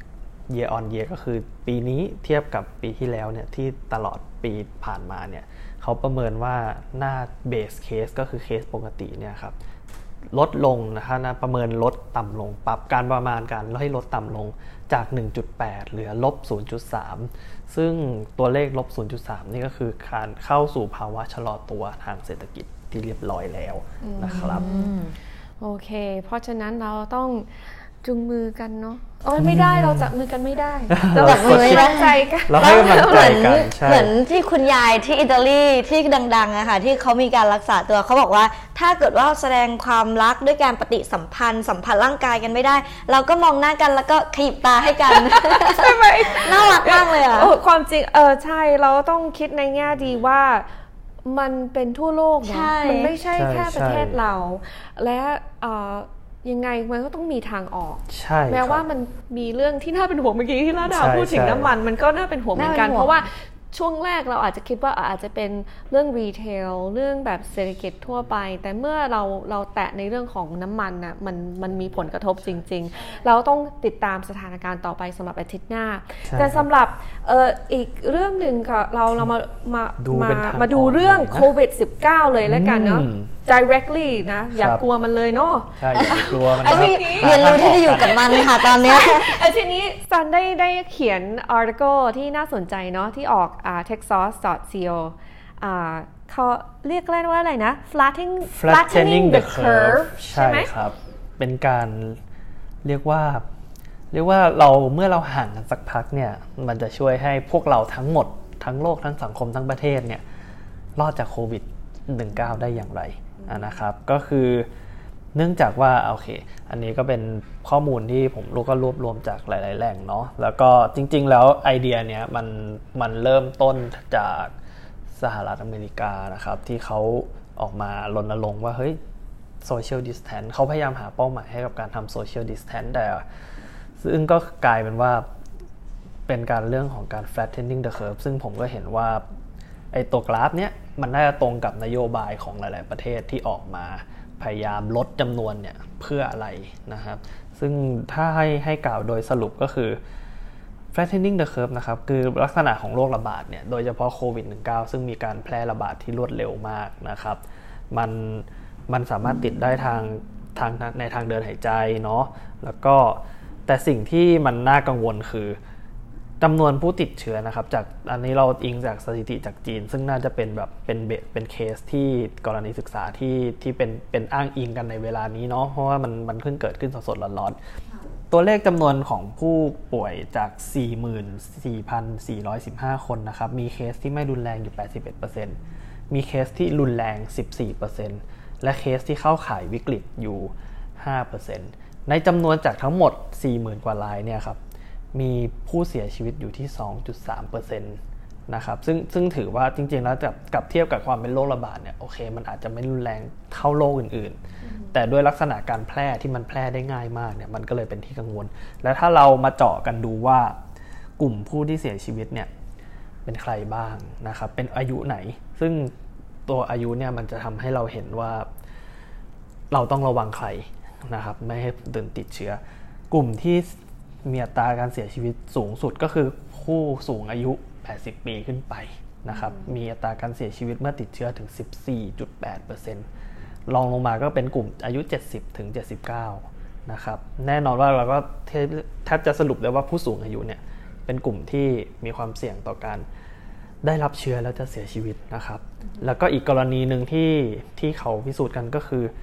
year on year ก็คือปีนี้เทียบกับปีที่แล้วเนี่ยที่ตลอดปีผ่านมาเนี่ยเขาประเมินว่าหน้า base case ก็คือเคสปกติเนี่ยครับลดลงนะคะนะประเมินลดต่ำลงปรับการประมาณการให้ลดต่ำลงจาก หนึ่งจุดแปด เหลือลบ ศูนย์จุดสาม ซึ่งตัวเลขลบ ศูนย์จุดสาม นี่ก็คือการเข้าสู่ภาวะชะลอตัวทางเศรษฐกิจที่เรียบร้อยแล้วนะครับโอเคเพราะฉะนั้นเราต้องจุงมือกันเนาะโอ้ยไม่ได้เราจับมือกันไม่ได้เราจับมือไม่ได้ใจกันเราให้กำลังใจกันเหมือนที่คุณยายที่อิตาลีที่ดังๆอะค่ะที่เขามีการรักษาตัวเขาบอกว่าถ้าเกิดว่าแสดงความรักด้วยการปฏิสัมพันธ์สัมผัสร่างกายกันไม่ได้เราก็มองหน้ากันแล้วก็ขยิบตาให้กันใช่ไหมน่ารักมากเลยอะความจริงเออใช่เราต้องคิดในแง่ดีว่ามันเป็นทั่วโลกเนาะมันไม่ใช่แค่ประเทศเราและยังไงมันก็ต้องมีทางออกแม้ว่ามันมีเรื่องที่น่าเป็นห่วงเมื่อกี้ที่ลาดาพูดถึงน้ำมันมันก็น่าเป็นห่วงเหมือนกันเพราะว่าช่วงแรกเราอาจจะคิดว่าอาจจะเป็นเรื่องรีเทลเรื่องแบบเศรษฐกิจทั่วไปแต่เมื่อเราเราแตะในเรื่องของน้ำมันน่ะมันมันมีผลกระทบจริงๆเราต้องติดตามสถานการณ์ต่อไปสำหรับอาทิตย์หน้าแต่สำหรับเอ่ออีกเรื่องหนึ่งค่ะเราเรามามามามาดูเรื่องโควิด สิบเก้า เลยแล้วกันเนาะdirectly นะอย่ากลัวมันเลยเนาะใช่อย่ากลัวมันครับเรียนรู้ที่จะอยู่กับมันค่ะตอนนี้ไอ้ทีนี้ซันได้ได้เขียน article ที่น่าสนใจเนาะที่ออกอ่า techsource ดอท ซี โอ อ่าเขาเรียกว่าอะไรนะ flattening flattening the curve ใช่ไหมครับเป็นการเรียกว่าเรียกว่าเราเมื่อเราห่างกันสักพักเนี่ยมันจะช่วยให้พวกเราทั้งหมดทั้งโลกทั้งสังคมทั้งประเทศเนี่ยรอดจากโควิด สิบเก้า ได้อย่างไรนะครับก็คือเนื่องจากว่าโอเคอันนี้ก็เป็นข้อมูลที่ผมรู้ก็รวบรวมจากหลายๆแหล่งเนาะแล้วก็จริงๆแล้วไอเดียเนี้ยมันมันเริ่มต้นจากสหรัฐอเมริกานะครับที่เขาออกมารณรงค์ว่าเฮ้ยโซเชียลดิสแทนซ์เขาพยายามหาเป้าหมายให้กับการทำโซเชียลดิสแทนซ์แต่ซึ่งก็กลายเป็นว่าเป็นการเรื่องของการ flattening the curve ซึ่งผมก็เห็นว่าไอ้ตัวกราฟเนี้ยมันน่าจะตรงกับนโยบายของหลายๆประเทศที่ออกมาพยายามลดจำนวนเนี่ยเพื่ออะไรนะครับซึ่งถ้าให้ให้กล่าวโดยสรุปก็คือ flattening the curve นะครับคือลักษณะของโรคระบาดเนี่ยโดยเฉพาะโควิด สิบเก้า ซึ่งมีการแพร่ระบาดที่รวดเร็วมากนะครับมันมันสามารถติดได้ทางทางในทางเดินหายใจเนาะแล้วก็แต่สิ่งที่มันน่ากังวลคือจำนวนผู้ติดเชื้อนะครับจากอันนี้เราอิงจากสถิติจากจีนซึ่งน่าจะเป็นแบบเป็นเบสเป็นเคสที่กรณีศึกษาที่ที่เป็นเป็นอ้างอิงกันในเวลานี้เนาะเพราะว่ามันมันเพิ่งเกิดขึ้นสดๆร้อนๆตัวเลขจำนวนของผู้ป่วยจาก สี่หมื่นสี่พันสี่ร้อยสิบห้า คนนะครับมีเคสที่ไม่รุนแรงอยู่ แปดสิบเอ็ดเปอร์เซ็นต์ มีเคสที่รุนแรง สิบสี่เปอร์เซ็นต์ และเคสที่เข้าข่ายวิกฤตอยู่ ห้าเปอร์เซ็นต์ ในจำนวนจากทั้งหมด สี่หมื่น กว่ารายเนี่ยครับมีผู้เสียชีวิตอยู่ที่ สองจุดสามเปอร์เซ็นต์ นะครับซึ่งซึ่งถือว่าจริงๆแล้วกับกับเทียบกับความเป็นโรคระบาดเนี่ยโอเคมันอาจจะไม่รุนแรงเท่าโรคอื่นๆแต่ด้วยลักษณะการแพร่ที่มันแพร่ได้ง่ายมากเนี่ยมันก็เลยเป็นที่กังวลและถ้าเรามาเจาะกันดูว่ากลุ่มผู้ที่เสียชีวิตเนี่ยเป็นใครบ้างนะครับเป็นอายุไหนซึ่งตัวอายุเนี่ยมันจะทำให้เราเห็นว่าเราต้องระวังใครนะครับไม่ให้ตื่นติดเชื้อกลุ่มที่มีอัตราการเสียชีวิตสูงสุดก็คือผู้สูงอายุแปดสิบปีขึ้นไปนะครับมีอัตราการเสียชีวิตเมื่อติดเชื้อถึง สิบสี่จุดแปดเปอร์เซ็นต์ รองลงมาก็เป็นกลุ่มอายุเจ็ดสิบถึงเจ็ดสิบเก้านะครับแน่นอนว่าเราก็แทบจะสรุปได้ว่าผู้สูงอายุเนี่ยเป็นกลุ่มที่มีความเสี่ยงต่อการได้รับเชื้อแล้วจะเสียชีวิตนะครับแล้วก็อีกกรณีนึงที่ที่เขาพิสูจน์กันก็คือ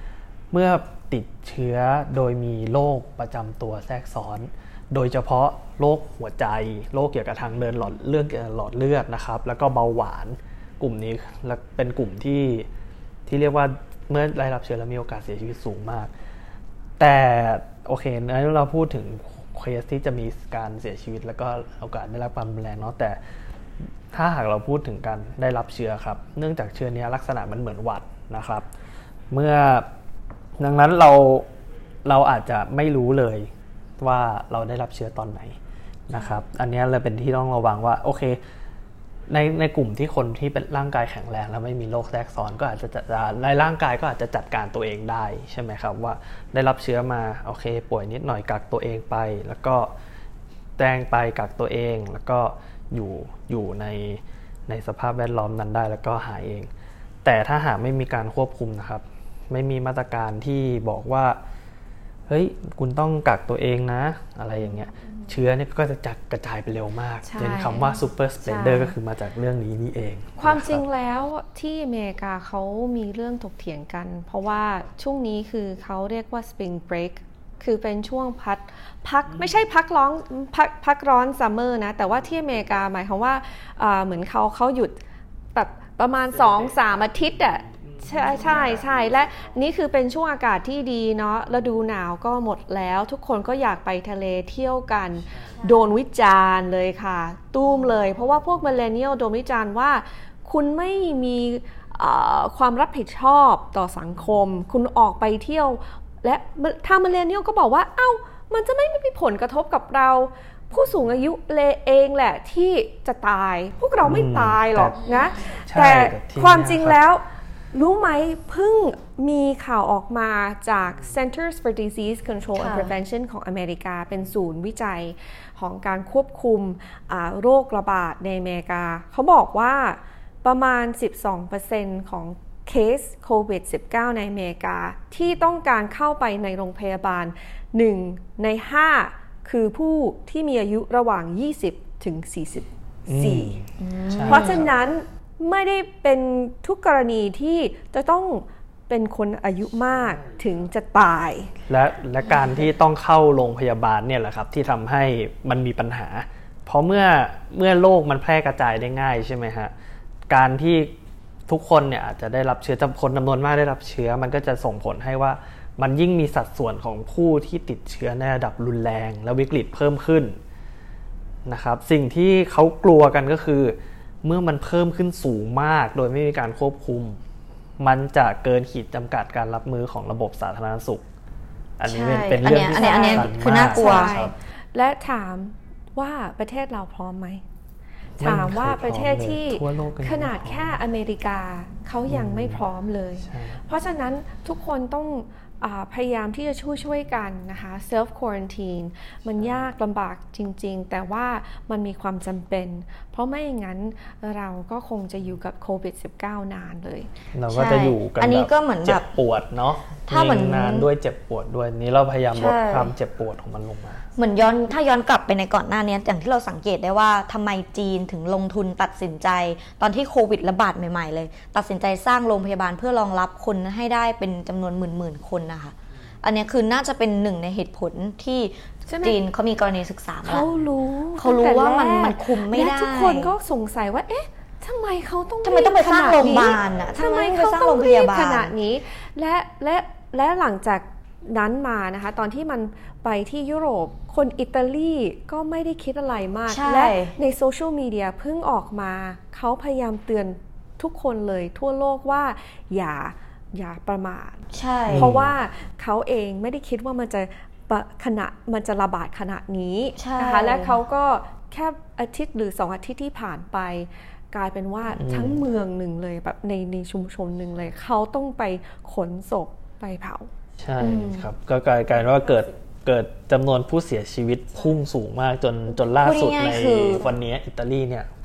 เมื่อติดเชื้อโดยมีโรคประจำตัวแทรกซ้อนโดยเฉพาะโรคหัวใจโรคเกี่ยวกับทางเดินหลอดเลือดหลอดเลือดนะครับแล้วก็เบาหวานกลุ่มนี้เป็นกลุ่มที่ที่เรียกว่าเมื่อได้รับเชื้อแล้วมีโอกาสเสียชีวิตสูงมากแต่โอเคนะเราพูดถึงเคสที่จะมีการเสียชีวิตแล้วก็โอกาสได้รับความรุนแรงเนาะแต่ถ้าหากเราพูดถึงการได้รับเชื้อครับเนื่องจากเชื้อนี้ลักษณะมันเหมือนหวัดนะครับเมื่อดังนั้นเราเราอาจจะไม่รู้เลยว่าเราได้รับเชื้อตอนไหนนะครับอันนี้เลยเป็นที่ต้องระวังว่าโอเคในในกลุ่มที่คนที่เป็นร่างกายแข็งแรงแล้วไม่มีโรคแทรกซ้อนก็อาจจะจัดในร่างกายก็อาจจะจัดการตัวเองได้ใช่ไหมครับว่าได้รับเชื้อมาโอเคป่วยนิดหน่อยกักตัวเองไปแล้วก็แจ้งไปกักตัวเองแล้วก็อยู่อยู่ในในสภาพแวดล้อมนั้นได้แล้วก็หายเองแต่ถ้าหากไม่มีการควบคุมนะครับไม่มีมาตรการที่บอกว่าเฮ้ยคุณต้องกักตัวเองนะอะไรอย่างเงี้ยเชื้อเนี่ยก็จะจัดกระจายไปเร็วมากเป็นคำว่า super spreader ก็คือมาจากเรื่องนี้นี่เองความจริงแล้วที่อเมริกาเขามีเรื่องถกเถียงกันเพราะว่าช่วงนี้คือเขาเรียกว่า spring break คือเป็นช่วงพักพักไม่ใช่พักร้อนพักพักร้อนซัมเมอร์นะแต่ว่าที่อเมริกาหมายความว่าเหมือนเขาเขาหยุดแบบประมาณ สองถึงสาม อาทิตย์อ่ะใช่ใช่ใช่และนี่คือเป็นช่วงอากาศที่ดีเนาะฤดูหนาวก็หมดแล้วทุกคนก็อยากไปทะเลเที่ยวกันโดนวิจารณ์เลยค่ะตุ้มเลยเพราะว่าพวกมิลเลนเนียลโดนวิจารณ์ว่าคุณไม่มีความรับผิดชอบต่อสังคมคุณออกไปเที่ยวและถ้ามิลเลนเนียลก็บอกว่าเอ้ามันจะไม่มีผลกระทบกับเราผู้สูงอายุเลเองแหละที่จะตายพวกเราไม่ตายหรอกนะแต่ความจริงแล้วรู้ไหมเพิ่งมีข่าวออกมาจาก Centers for Disease Control and Prevention ของอเมริกาเป็นศูนย์วิจัยของการควบคุมโรคระบาดในอเมริกาเขาบอกว่าประมาณ สิบสองเปอร์เซ็นต์ ของเคสโควิด สิบเก้า ในอเมริกาที่ต้องการเข้าไปในโรงพยาบาลหนึ่งในห้าคือผู้ที่มีอายุระหว่างยี่สิบถึงสี่สิบสี่เพราะฉะนั้นไม่ได้เป็นทุกกรณีที่จะต้องเป็นคนอายุมากถึงจะตายและและการที่ต้องเข้าโรงพยาบาลเนี่ยแหละครับที่ทำให้มันมีปัญหาเพราะเมื่อเมื่อโรคมันแพร่กระจายได้ง่ายใช่ไหมฮะการที่ทุกคนเนี่ยอาจจะได้รับเชื้อจำคนจำนวนมากได้รับเชื้อมันก็จะส่งผลให้ว่ามันยิ่งมีสัดส่วนของผู้ที่ติดเชื้อในระดับรุนแรงและวิกฤตเพิ่มขึ้นนะครับสิ่งที่เขากลัวกันก็คือเมื่อมันเพิ่มขึ้นสูงมากโดยไม่มีการควบคุมมันจะเกินขีดจำกัดการรับมือของระบบสาธารณสุขอันนี้เป็นเรื่องที่สำคัญมากคือน่ากลัวและถามว่าประเทศเราพร้อมไหมถามว่าประเทศที่ขนาดแค่อเมริกาเขายังไม่พร้อมเลยเพราะฉะนั้นทุกคนต้องพยายามที่จะช่วยช่วยกันนะคะ self quarantine มันยากลำบากจริงๆแต่ว่ามันมีความจำเป็นเพราะไม่อย่างนั้นเราก็คงจะอยู่กับโควิด สิบเก้า นานเลยเราก็จะอยู่กันแบบเจ็บปวดเนาะถ้าเหมือนนานด้วยเจ็บปวดด้วยนี้เราพยายามลดความเจ็บปวดของมันลงมาเหมือนย้อนถ้าย้อนกลับไปในก่อนหน้านี้อย่างที่เราสังเกตได้ว่าทำไมจีนถึงลงทุนตัดสินใจตอนที่โควิดระบาดใหม่ๆเลยตัดสินใจสร้างโรงพยาบาลเพื่อรองรับคนให้ได้เป็นจำนวนหมื่นๆคนนะคะอันนี้คือน่าจะเป็นหนึ่งในเหตุผลที่จีนเขามีกรณีศึกษาเขารู้เขารู้ว่ามันมันคุมไม่ได้และทุกคนก็สงสัยว่าเอ๊ะทำไมเขาต้องทำไมต้องไปสร้างโรงพยาบาลอ่ะทำไมเขาต้องรีบขนาดนี้และและและหลังจากนั้นมานะคะตอนที่มันไปที่ยุโรปคนอิตาลีก็ไม่ได้คิดอะไรมากและในโซเชียลมีเดียเพิ่งออกมาเขาพยายามเตือนทุกคนเลยทั่วโลกว่าอย่าอย่าประมาทใช่เพราะว่าเขาเองไม่ได้คิดว่ามันจะขณะมันจะระบาดขนาดนี้นะคะและเขาก็แค่อาทิตย์หรือสองอาทิตย์ที่ผ่านไปกลายเป็นว่าทั้งเมืองหนึ่งเลยแบบในในชุมชนหนึ่งเลยเขาต้องไปขนศพไปเผาใช่ครับก็กลายเป็นว่าเกิดเกิดจำนวนผู้เสียชีวิตพุ่งสูงมากจนจนล่าสุดในวันนี้อิตาลีเนี่ย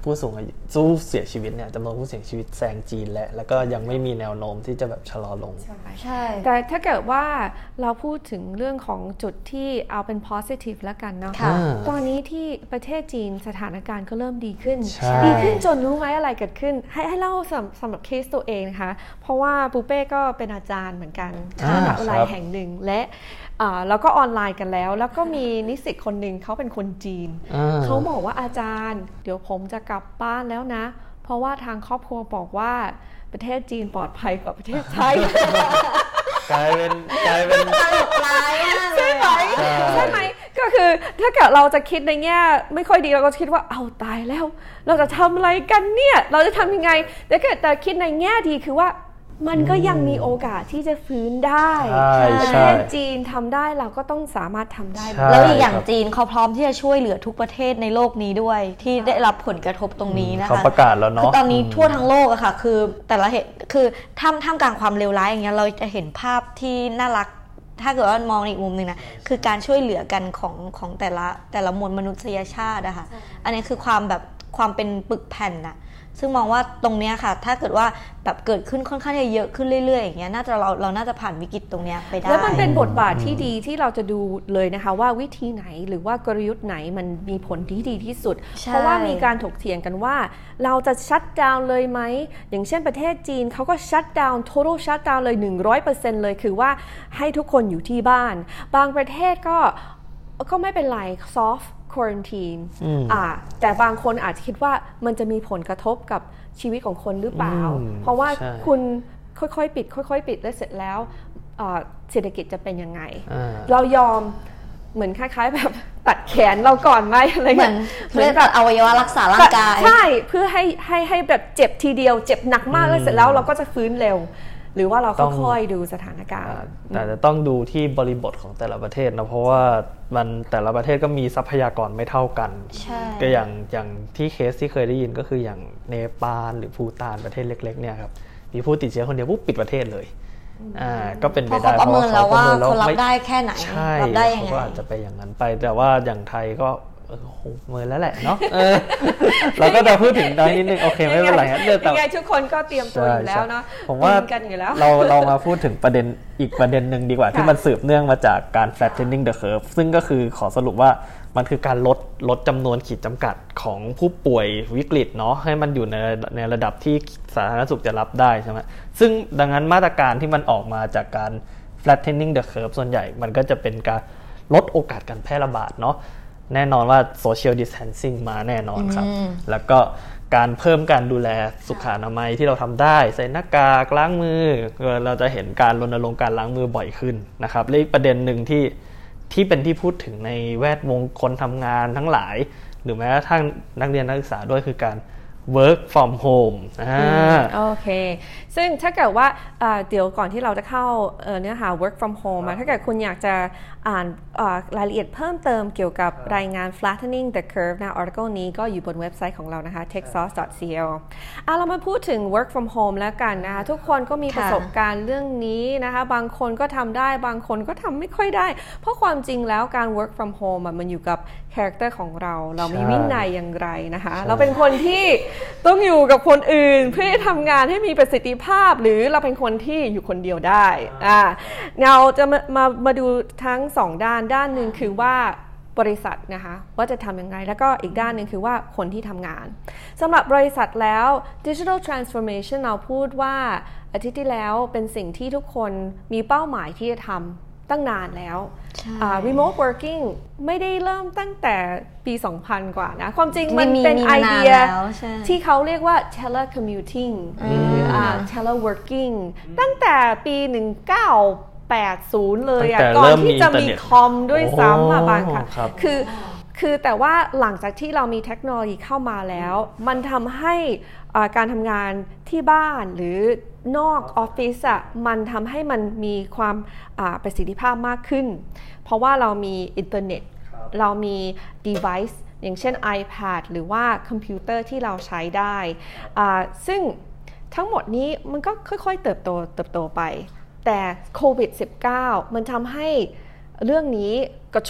ผู้สูงอายุผู้เสียชีวิตเนี่ยจำนวนผู้เสียชีวิตแซงจีนและแล้วก็ยังไม่มีแนวโน้มที่จะแบบชะลอลงใช่แต่ถ้าเกิดว่าเราพูดถึงเรื่องของจุดที่เอาเป็น positive แล้วกันเนาะตอนนี้ที่ประเทศจีนสถานการณ์ก็เริ่มดีขึ้นดีขึ้นจนรู้ไหมอะไรเกิดขึ้นให้ให้เล่าสำสำหรับเคสตัวเองนะคะเพราะว่าปูเป้ก็เป็นอาจารย์เหมือนกันที่มหาวิทยาลัยแห่งหนึ่งและแล้วก็ออนไลน์กันแล้วแล้วก็มีนิสิตคนหนึ่งเขาเป็นคนจีนเขาบอกว่าอาจารย์เดี๋ยวผมจะกลับบ้านแล้วนะเพราะว่าทางครอบครัวบอกว่าประเทศจีนปลอดภัยกว่าประเทศไทยกลายเป็นกลายเป็นตลกร้ายใช่ไหมใช่ไหมก็คือถ้าเกิดเราจะคิดในแง่ไม่ค่อยดีเราก็คิดว่าเอาตายแล้วเราจะทำอะไรกันเนี่ยเราจะทำยังไงแต่เกิดแต่คิดในแง่ดีคือว่ามันก็ยังมีโอกาสที่จะฟื้นได้ประเทศจีนทำได้เราก็ต้องสามารถทำได้แล้วอีกอย่างจีนเขาพร้อมที่จะช่วยเหลือทุกประเทศในโลกนี้ด้วยที่ได้รับผลกระทบตรงนี้นะคะเขาประกาศแล้วเนาะคือตอนนี้ทั่วทั้งโลกอะค่ะคือแต่ละเหตุคือท่ามท่ามกลางความเลวร้ายอย่างเงี้ยเราจะเห็นภาพที่น่ารักถ้าเกิดว่ามองอีกมุมนึงนะคือการช่วยเหลือกันของของแต่ละแต่ละมวลมนุษยชาติอะค่ะอันนี้คือความแบบความเป็นปึกแผ่นอะซึ่งมองว่าตรงนี้ค่ะถ้าเกิดว่าแบบเกิดขึ้นค่อนข้างจะเยอะขึ้นเรื่อยๆอย่างเงี้ยน่าจะเราเราน่าจะผ่านวิกฤตตรงนี้ไปได้แล้วมันเป็นบทบาทที่ดีที่เราจะดูเลยนะคะว่าวิธีไหนหรือว่ากลยุทธ์ไหนมันมีผลที่ดีที่สุดเพราะว่ามีการถกเถียงกันว่าเราจะชัตดาวน์เลยไหมอย่างเช่นประเทศจีนเขาก็ชัตดาวน์ total shut down เลย หนึ่งร้อยเปอร์เซ็นต์ เลยคือว่าให้ทุกคนอยู่ที่บ้านบางประเทศก็ก็ไม่เป็นไร soft quarantine อ่าแต่บางคนอาจจะคิดว่ามันจะมีผลกระทบกับชีวิตของคนหรือเปล่าเพราะว่าคุณค่อยๆปิดค่อยๆปิดแล้วเสร็จแล้วเศรษฐกิจจะเป็นยังไงเรายอมเหมือนคล้ายๆแบบตัดแขนเราก่อนไหมอะไรเหมือนเพื่อตัดอวัยวะรักษาร่างกายใช่เพื่อให้ให้ให้แบบเจ็บทีเดียวเจ็บหนักมากแล้วเสร็จแล้วเราก็จะฟื้นเร็วหรือว่าเราค่อยๆดูสถานการณ์แต่จะต้องดูที่บริบทของแต่ละประเทศนะเพราะว่ามันแต่ละประเทศก็มีทรัพยากรไม่เท่ากันก็อย่างอย่างที่เคสที่เคยได้ยินก็คืออย่างเนปาลหรือภูฏานประเทศเล็กๆเนี่ยครับมีผู้ติดเชื้อคนเดียวปุ๊บปิดประเทศเลยอ่าก็เป็นไปได้เพราะเขาประเมินแล้วว่าเขารับได้แค่ไหนรับได้ยังไงเขาก็อาจจะไปอย่างนั้นไปแต่ว่าอย่างไทยก็โอ้โหเมินแล้วแหละเนาะเราก็จะพูดถึงได้นิดนึงโอเคไม่เป็นไรครับเรื่องแต่ทุกคนก็เตรียมตัวอยู่แล้วเนาะผมว่าเราเรามาพูดถึงประเด็นอีกประเด็นหนึ่งดีกว่าที่มันสืบเนื่องมาจากการ flattening the curve ซึ่งก็คือขอสรุปว่ามันคือการลดลดจำนวนขีดจำกัดของผู้ป่วยวิกฤตเนาะให้มันอยู่ในในระดับที่สาธารณสุขจะรับได้ใช่ไหมซึ่งดังนั้นมาตรการที่มันออกมาจากการ flattening the curve ส่วนใหญ่มันก็จะเป็นการลดโอกาสการแพร่ระบาดเนาะแน่นอนว่า social distancing มาแน่นอนครับแล้วก็การเพิ่มการดูแลสุขอนามัยที่เราทำได้ใส่หน้ากากล้างมือเราจะเห็นการรณรงค์การล้างมือบ่อยขึ้นนะครับและอีกประเด็นหนึ่งที่ที่เป็นที่พูดถึงในแวดวงคนทำงานทั้งหลายหรือแม้กระทั่งนักเรียนนักศึกษาด้วยคือการ work from home อ่าโอเคซึ่งถ้าเกิดว่าเดี๋ยวก่อนที่เราจะเข้าเนื้อหา work from home ถ้าเกิดคุณอยากจะอ่านรายละเอียดเพิ่มเติมเกี่ยวกับรายงาน flattening the curve นะ article นี้ก็อยู่บนเว็บไซต์ของเรานะคะ tech source dot co อ่ะเรามาพูดถึง work from home แล้วกันนะคะทุกคนก็มีประสบการณ์เรื่องนี้นะคะบางคนก็ทำได้บางคนก็ทำไม่ค่อยได้เพราะความจริงแล้วการ work from home มันอยู่กับ character ของเราเรามีวินัยอย่างไรนะคะเราเป็นคนที่ต้องอยู่กับคนอื่นเพื่อทำงานให้มีประสิทธิภาพหรือเราเป็นคนที่อยู่คนเดียวได้อ่าเราจะมามามาดูทั้งสองด้านด้านหนึ่งคือว่าบริษัทนะคะว่าจะทำยังไงแล้วก็อีกด้านหนึ่งคือว่าคนที่ทำงานสำหรับบริษัทแล้ว digital transformation เราพูดว่าอาทิตย์ที่แล้วเป็นสิ่งที่ทุกคนมีเป้าหมายที่จะทำตั้งนานแล้ว uh, remote working ไม่ได้เริ่มตั้งแต่ปี สองพัน กว่านะความจริงมันเป็นไอเดียที่เขาเรียกว่า telecommuting หรือ uh, teleworking ตั้งแต่ปี หนึ่งพันเก้าร้อยแปดสิบ เลยอ่ะก่อนที่จะมีคอมด้วยซ้ำอ่ะบางค่ะคือคือแต่ว่าหลังจากที่เรามีเทคโนโลยีเข้ามาแล้วมันทำให้การทำงานที่บ้านหรือนอกออฟฟิศอ่ะมันทำให้มันมีความประสิทธิภาพมากขึ้นเพราะว่าเรามีอินเทอร์เน็ตเรามี device อย่างเช่น iPad หรือว่าคอมพิวเตอร์ที่เราใช้ได้ซึ่งทั้งหมดนี้มันก็ค่อยๆเติบโตเติบโตไปแต่โควิด สิบเก้า มันทำให้เรื่องนี้กระฉุด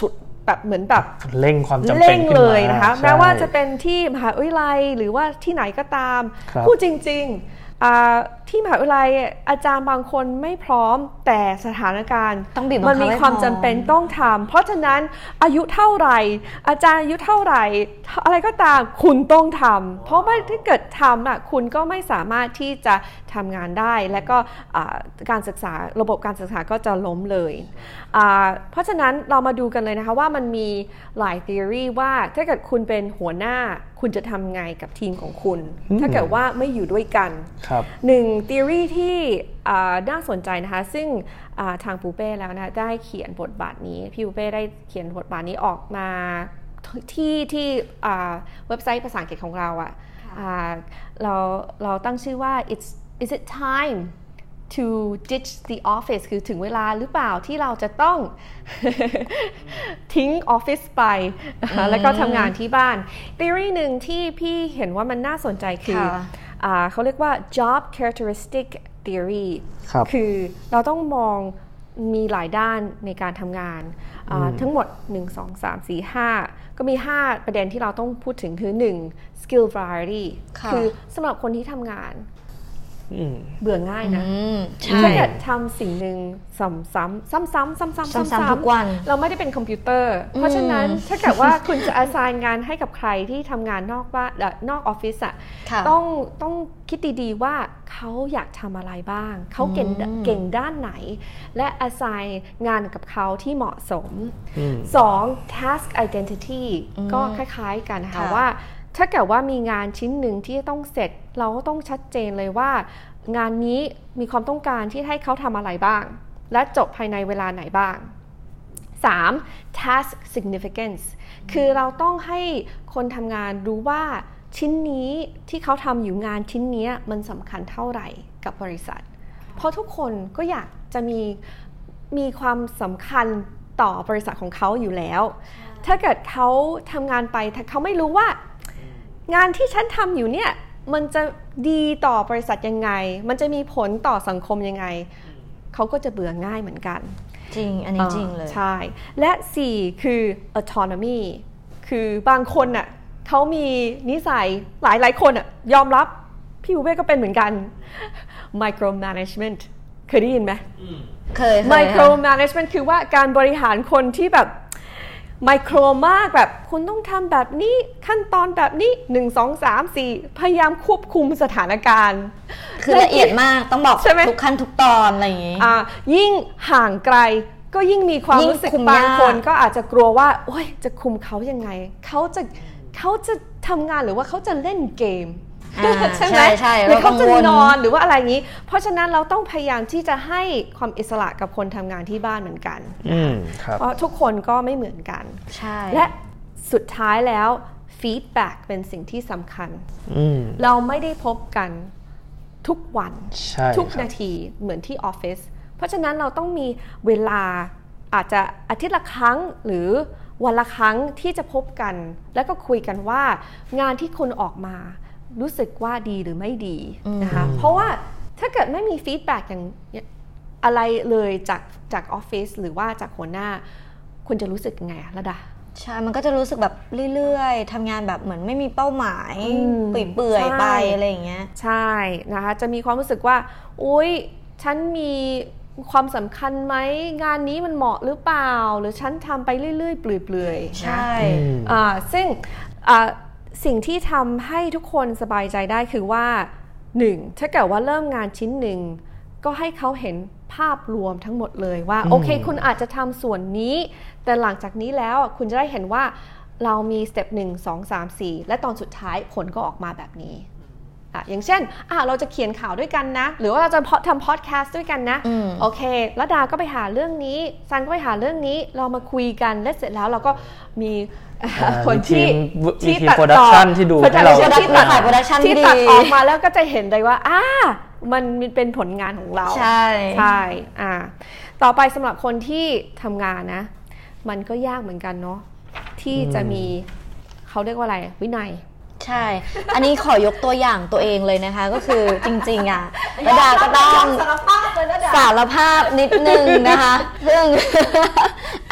แบบเหมือนแบบเร่งความจำเป็นเร่งเลยนะคะแม้ว่าจะเป็นที่มหาวิทยาลัยหรือว่าที่ไหนก็ตามพูดจริงๆที่มหาวิทยาลัยอาจารย์บางคนไม่พร้อมแต่สถานการณ์มันมีความจำเป็นต้องทำเพราะฉะนั้นอายุเท่าไหร่อาจารย์อายุเท่าไหร่อะไรก็ตามคุณต้องทำเพราะว่าถ้าเกิดทำอ่ะคุณก็ไม่สามารถที่จะทำงานได้และก็การศึกษาระบบการศึกษาก็จะล้มเลยเพราะฉะนั้นเรามาดูกันเลยนะคะว่ามันมีหลาย theory ว่าถ้าเกิดคุณเป็นหัวหน้าคุณจะทำไงกับทีมของคุณถ้าเกิดว่าไม่อยู่ด้วยกันหนึ่ง theory ที่น่าสนใจนะคะซึ่งทางปูเป้แล้วนะได้เขียนบทบาทนี้พี่ปูเป้ได้เขียนบทบาทนี้ออกมาที่ที่เว็บไซต์ภาษาอังกฤษของเราอ่ะเราเราตั้งชื่อว่า it's is it time to ditch the office คือถึงเวลาหรือเปล่าที่เราจะต้อง ทิ้งออฟฟิศไปแล้วก็ทำงานที่บ้าน theory หนึ่งที่พี่เห็นว่ามันน่าสนใจคือเขาเรียกว่า job characteristic theory คือเราต้องมองมีหลายด้านในการทำงานทั้งหมดหนึ่ง สอง สาม สี่ ห้าก็มีห้าประเด็นที่เราต้องพูดถึงคือหนึ่ง skill variety คือสำหรับคนที่ทำงานเบื่อง่ายนะถ้าเกิดทำสิ่งหนึ่งซ้ำซ้ำซ้ำซ้ำซ้ำซ้ำซ้ำทุกวันเราไม่ได้เป็นคอมพิวเตอร์เพราะฉะนั้นถ้าเกิดว่าคุณจะ assign งานให้กับใครที่ทำงานนอกบ้านนอกออฟฟิศอะต้องต้องคิดดีๆว่าเขาอยากทำอะไรบ้างเขาเก่งเก่งด้านไหนและ assign งานกับเขาที่เหมาะสมสอง task identity ก็คล้ายๆกันค่ะว่าถ้าเกิดว่ามีงานชิ้นหนึ่งที่ต้องเสร็จเราก็ต้องชัดเจนเลยว่างานนี้มีความต้องการที่ให้เขาทำอะไรบ้างและจบภายในเวลาไหนบ้างสาม task significance คือเราต้องให้คนทำงานรู้ว่าชิ้นนี้ที่เขาทำอยู่งานชิ้นนี้มันสำคัญเท่าไหร่กับบริษัทเพราะทุกคนก็อยากจะมีมีความสำคัญต่อบริษัทของเขาอยู่แล้วถ้าเกิดเขาทำงานไปถ้าเขาไม่รู้ว่างานที่ฉันทำอยู่เนี่ยมันจะดีต่อบริษัทยังไงมันจะมีผลต่อสังคมยังไงเขาก็จะเบื่อง่ายเหมือนกันจริงอันนี้จริงเลยใช่และสี่คือ autonomy คือบางคนน่ะเขามีนิสัยหลายหลายคนน่ะยอมรับพี่อูเบ้ก็เป็นเหมือนกัน micro management เคยได้ยินไหมเคย micro management คือว่าการบริหารคนที่แบบไมโครมากแบบคุณต้องทำแบบนี้ขั้นตอนแบบนี้หนึ่ง สอง สาม สี่พยายามควบคุมสถานการณ์คือละเอียดมากต้องบอกทุกขั้นทุกตอนอะไรอย่างงี้อ่ายิ่งห่างไกลก็ยิ่งมีความรู้สึกบางคนก็อาจจะกลัวว่าโอ๊ยจะคุมเขายังไงเขาจะเขาจะทำงานหรือว่าเขาจะเล่นเกมใช่ไหมหรือเขาจะนอนหรือว่าอะไรอย่างนี้เพราะฉะนั้นเราต้องพยายามที่จะให้ความอิสระกับคนทำงานที่บ้านเหมือนกันเพราะทุกคนก็ไม่เหมือนกันและสุดท้ายแล้วฟีดแบ็กเป็นสิ่งที่สำคัญเราไม่ได้พบกันทุกวันทุกนาทีเหมือนที่ออฟฟิศเพราะฉะนั้นเราต้องมีเวลาอาจจะอาทิตย์ละครั้งหรือวันละครั้งที่จะพบกันแล้วก็คุยกันว่างานที่คุณออกมารู้สึกว่าดีหรือไม่ดีนะคะเพราะว่าถ้าเกิดไม่มีฟีดแบ็กอย่างอะไรเลยจากจากออฟฟิศหรือว่าจากหัวหน้าคุณจะรู้สึกยังไงอะระดาใช่มันก็จะรู้สึกแบบเรื่อยๆทำงานแบบเหมือนไม่มีเป้าหมายเปื่อยๆไปอะไรอย่างเงี้ยใช่นะคะจะมีความรู้สึกว่าอุ๊ยฉันมีความสำคัญไหมงานนี้มันเหมาะหรือเปล่าหรือฉันทำไปเรื่อยๆเปลื่อยๆใช่อ่าซึ่งอ่าสิ่งที่ทำให้ทุกคนสบายใจได้คือว่าหนึ่งถ้าเกิดว่าเริ่มงานชิ้นหนึ่งก็ให้เขาเห็นภาพรวมทั้งหมดเลยว่าโอเคคุณอาจจะทำส่วนนี้แต่หลังจากนี้แล้วคุณจะได้เห็นว่าเรามีสเต็ปหนึ่ง สอง สาม สี่และตอนสุดท้ายผลก็ออกมาแบบนี้อ่ะอย่างเช่นอ่ะเราจะเขียนข่าวด้วยกันนะหรือว่าเราจะทำพอดแคสต์ด้วยกันนะโอเคแล้วดาก็ไปหาเรื่องนี้ซันก็ไปหาเรื่องนี้เรามาคุยกันและเสร็จแล้วเราก็มีคนที่ที่ตัดต่อที่ดูให้เราที่ตัดที่ตัดออกมาแล้วก็จะเห็นเลยว่าอ่ามันเป็นผลงานของเราใช่ใช่อ่าต่อไปสำหรับคนที่ทำงานนะมันก็ยากเหมือนกันเนาะที่จะมีเขาเรียกว่าอะไรวินัยใช่อันนี้ขอยกตัวอย่างตัวเองเลยนะคะก็คือจริงๆอ่ะระดาก็ต้องสารภาพนิดนึงนะคะซึ่ง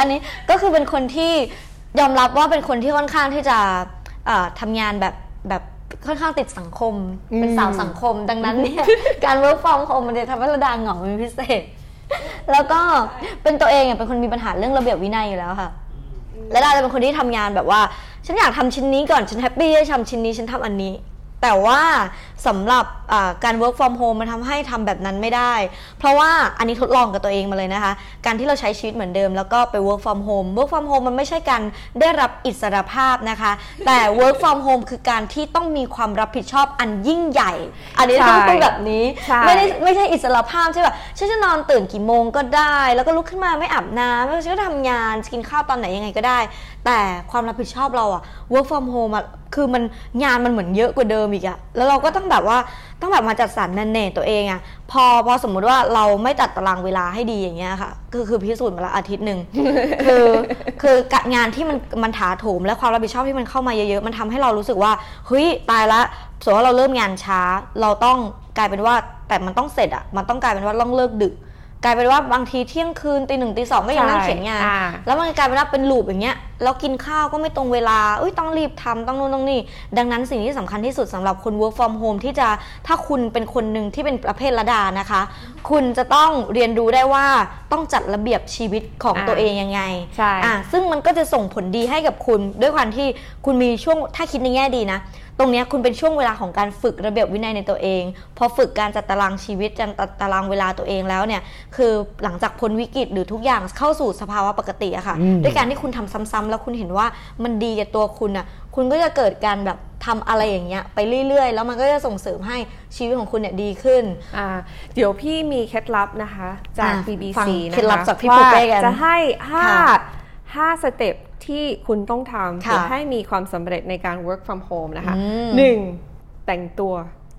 อันนี้ก็คือเป็นคนที่ยอมรับว่าเป็นคนที่ค่อนข้างที่จะทำงานแบบแบบค่อนข้างติดสังคมเป็นสาวสังคมดังนั้นเนี่ยการ work from home มันจะทำให้ระดาเหงาเป็นพิเศษแล้วก็เป็นตัวเองเป็นคนมีปัญหาเรื่องระเบียบวินัยอยู่แล้วค่ะและดาจะเป็นคนที่ทำงานแบบว่าฉันอยากทำชิ้นนี้ก่อนฉันแฮปปี้ที่ทำชิ้นนี้ฉันทำอันนี้แต่ว่าสำหรับการ work from home มันทำให้ทำแบบนั้นไม่ได้เพราะว่าอันนี้ทดลองกับตัวเองมาเลยนะคะการที่เราใช้ชีวิตเหมือนเดิมแล้วก็ไป work from home work from home มันไม่ใช่การได้รับอิสรภาพนะคะแต่ work from home คือการที่ต้องมีความรับผิดชอบอันยิ่งใหญ่อันนี้ต้องพูดแบบนี้ไม่ได้ไม่ใช่อิสรภาพใช่ป่ะฉันจะนอนตื่นกี่โมงก็ได้แล้วก็ลุกขึ้นมาไม่อาบน้ำแล้วฉันก็ทำงานกินข้าวตอนไหนยังไงก็ได้แต่ความรับผิดชอบเราอะ work from home อะคือมันงานมันเหมือนเยอะกว่าเดิมอีกอะแล้วเราก็ต้องแบบว่าต้องแบบมาจัดสรรแมเนจตัวเองอะพอพอสมมุติว่าเราไม่จัดตารางเวลาให้ดีอย่างเงี้ยค่ะคือคือพิสูจน์มาแล้วอาทิตย์หนึ่ง คือคืองานที่มันมันถาโถมและความรับผิดชอบที่มันเข้ามาเยอะๆมันทำให้เรารู้สึกว่าเฮ้ยตายละสมมติว่าเราเริ่มงานช้าเราต้องกลายเป็นว่าแต่มันต้องเสร็จอะมันต้องกลายเป็นว่าต้องเลิกดึกกลายเป็นว่าบางทีเที่ยงคืนตีหนึ่งตีสองก็ยังนั่งเขียนงานแล้วมันกลายเป็นว่าเป็นลูปอย่างเงี้ยแล้วกินข้าวก็ไม่ตรงเวลาอุ้ยต้องรีบทำต้องนู่นต้องนี่ดังนั้นสิ่งที่สำคัญที่สุดสำหรับคน work from home ที่จะถ้าคุณเป็นคนหนึ่งที่เป็นประเภทระดานะคะคุณจะต้องเรียนรู้ได้ว่าต้องจัดระเบียบชีวิตของตัวเองยังไงใช่อ่ะซึ่งมันก็จะส่งผลดีให้กับคุณด้วยความที่คุณมีช่วงถ้าคิดในแง่ดีนะตรงนี้คุณเป็นช่วงเวลาของการฝึกระเบียบวินัยในตัวเองพอฝึกการจัดตารางชีวิตจัดตารางเวลาตัวเองแล้วเนี่ยคือหลังจากพ้นวิกฤตหรือทุกอย่างเข้าสู่สภาวะปกติอะค่ะด้วยการที่คุณทำซ้ำๆแล้วคุณเห็นว่ามันดีกับตัวคุณอะคุณก็จะเกิดการแบบทำอะไรอย่างเงี้ยไปเรื่อยๆแล้วมันก็จะส่งเสริมให้ชีวิตของคุณเนี่ยดีขึ้นอ่าเดี๋ยวพี่มีเคล็ดลับนะคะจาก บี บี ซี นะคะเคล็ดลับจากพี่ปูเป้กันจะให้ห้าห้าสเต็ปที่คุณต้องทำเพื่อให้มีความสำเร็จในการ work from home นะคะหนึ่งแต่งตัว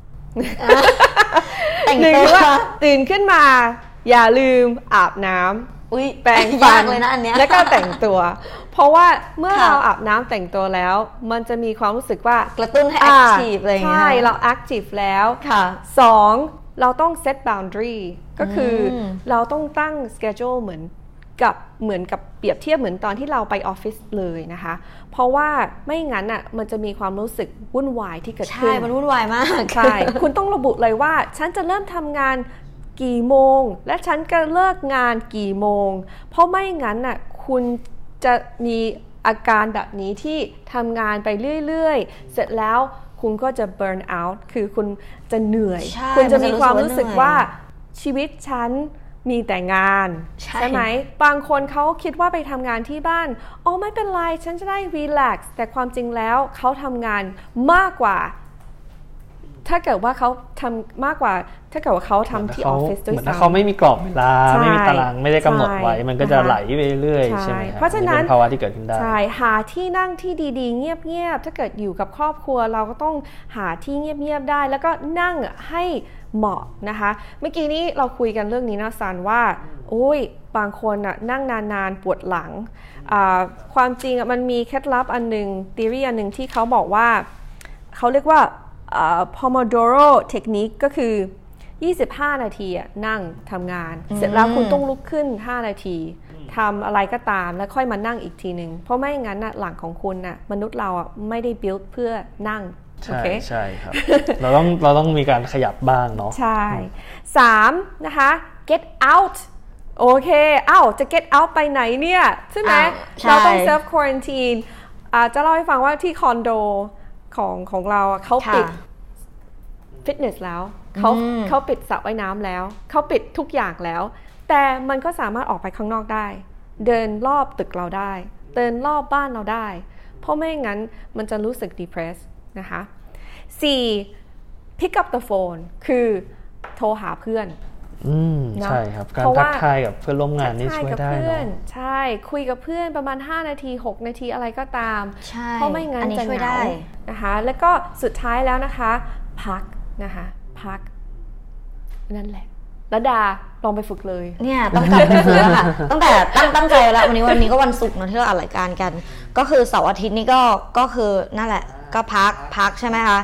แต่งตัวว่าตื่นขึ้นมาอย่าลืมอาบน้ำแปรงฟันแล้วก็แต่งตัวเพราะว่าเมื่อเราอาบน้ำแต่งตัวแล้วมันจะมีความรู้สึกว่ากระตุ้นให้ active อะไรอย่างเงี้ยใช่เรา active แล้วสองเราต้อง set boundary ก็คือเราต้องตั้ง schedule เหมือนกับเหมือนกับเปรียบเทียบเหมือนตอนที่เราไปออฟฟิศเลยนะคะเพราะว่าไม่งั้นอ่ะมันจะมีความรู้สึกวุ่นวายที่เกิดขึ้นใช่มันวุ่นวายมากใช่คุณต้องระบุเลยว่าฉันจะเริ่มทำงานกี่โมงและฉันจะเลิกงานกี่โมงเพราะไม่งั้นน่ะคุณจะมีอาการแบบนี้ที่ทำงานไปเรื่อยๆเสร็จแล้วคุณก็จะ burn out คือคุณจะเหนื่อยคุณจะมีความรู้สึกว่าชีวิตฉันมีแต่งานใช่ไหมบางคนเขาคิดว่าไปทำงานที่บ้านอ๋อไม่เป็นไรฉันจะได้รีแลกซ์แต่ความจริงแล้วเขาทำงานมากกว่าถ้าเกิดว่าเขาทำมากกว่าถ้าเกิดว่าเขาทำที่ออฟฟิศด้วยซ้ำเหมือนเขาไม่มีกรอบเวลาไม่มีตารางไม่ได้กำหนดไว้มันก็จะไหลไปเรื่อยใช่ไหมเพราะฉะนั้นเป็นภาวะที่เกิดขึ้นได้ใช่หาที่นั่งที่ดีๆเงียบๆถ้าเกิดอยู่กับครอบครัวเราก็ต้องหาที่เงียบๆได้แล้วก็นั่งให้เหมาะนะคะเมื่อกี้นี้เราคุยกันเรื่องนี้นะซันว่าโอ้ยบางคนน่ะนั่งนานๆปวดหลังความจริงมันมีเคล็ดลับอันนึงทฤษฎีอันนึงที่เขาบอกว่าเขาเรียกว่าPomodoro Technique ก็คือยี่สิบห้านาทีนั่งทำงานเสร็จแล้วคุณต้องลุกขึ้นห้านาทีทำอะไรก็ตามแล้วค่อยมานั่งอีกทีนึงเพราะไม่งั้นน่ะหลังของคุณน่ะมนุษย์เราอ่ะไม่ได้ build เพื่อนั่งใช่ใช่ครับ เราต้องเราต้องมีการขยับบ้างเนาะใช่สามนะคะ get out โอเคอ้าวจะ get out ไปไหนเนี่ยใช่ไหมเราต้อง self quarantine จะเล่าให้ฟังว่าที่คอนโดของของเราเขาปิดฟิตเนสแล้วเขาเขาปิดสระว่ายน้ำแล้วเขาปิดทุกอย่างแล้วแต่มันก็สามารถออกไปข้างนอกได้เดินรอบตึกเราได้เดินรอบบ้านเราได้เพราะไม่งั้นมันจะรู้สึก depressed นะคะสี่ pick up the phone คือโทรหาเพื่อนอืมใช่ครับการทักทายกับเพื่อนร่วมงานนี่ช่วยได้เนาะใช่คุยกับเพื่อนประมาณห้านาทีหกนาทีอะไรก็ตามเพราะไม่งั้นจะเหงานะคะแล้วก็สุดท้ายแล้วนะคะพักนะคะพักนั่นแหละระดาลองไปฝึกเลยเนี่ยต้องกลับไปฝึกค่ะตั้งแต่ตั้งตั้งใจแล้ววันนี้วันนี้ก็วันศุกร์เนาะที่เราอัดรายการกันก็คือเสาร์อาทิตย์นี้ก็ก็คือนั่นแหละก็พักพักใช่ไหมคะ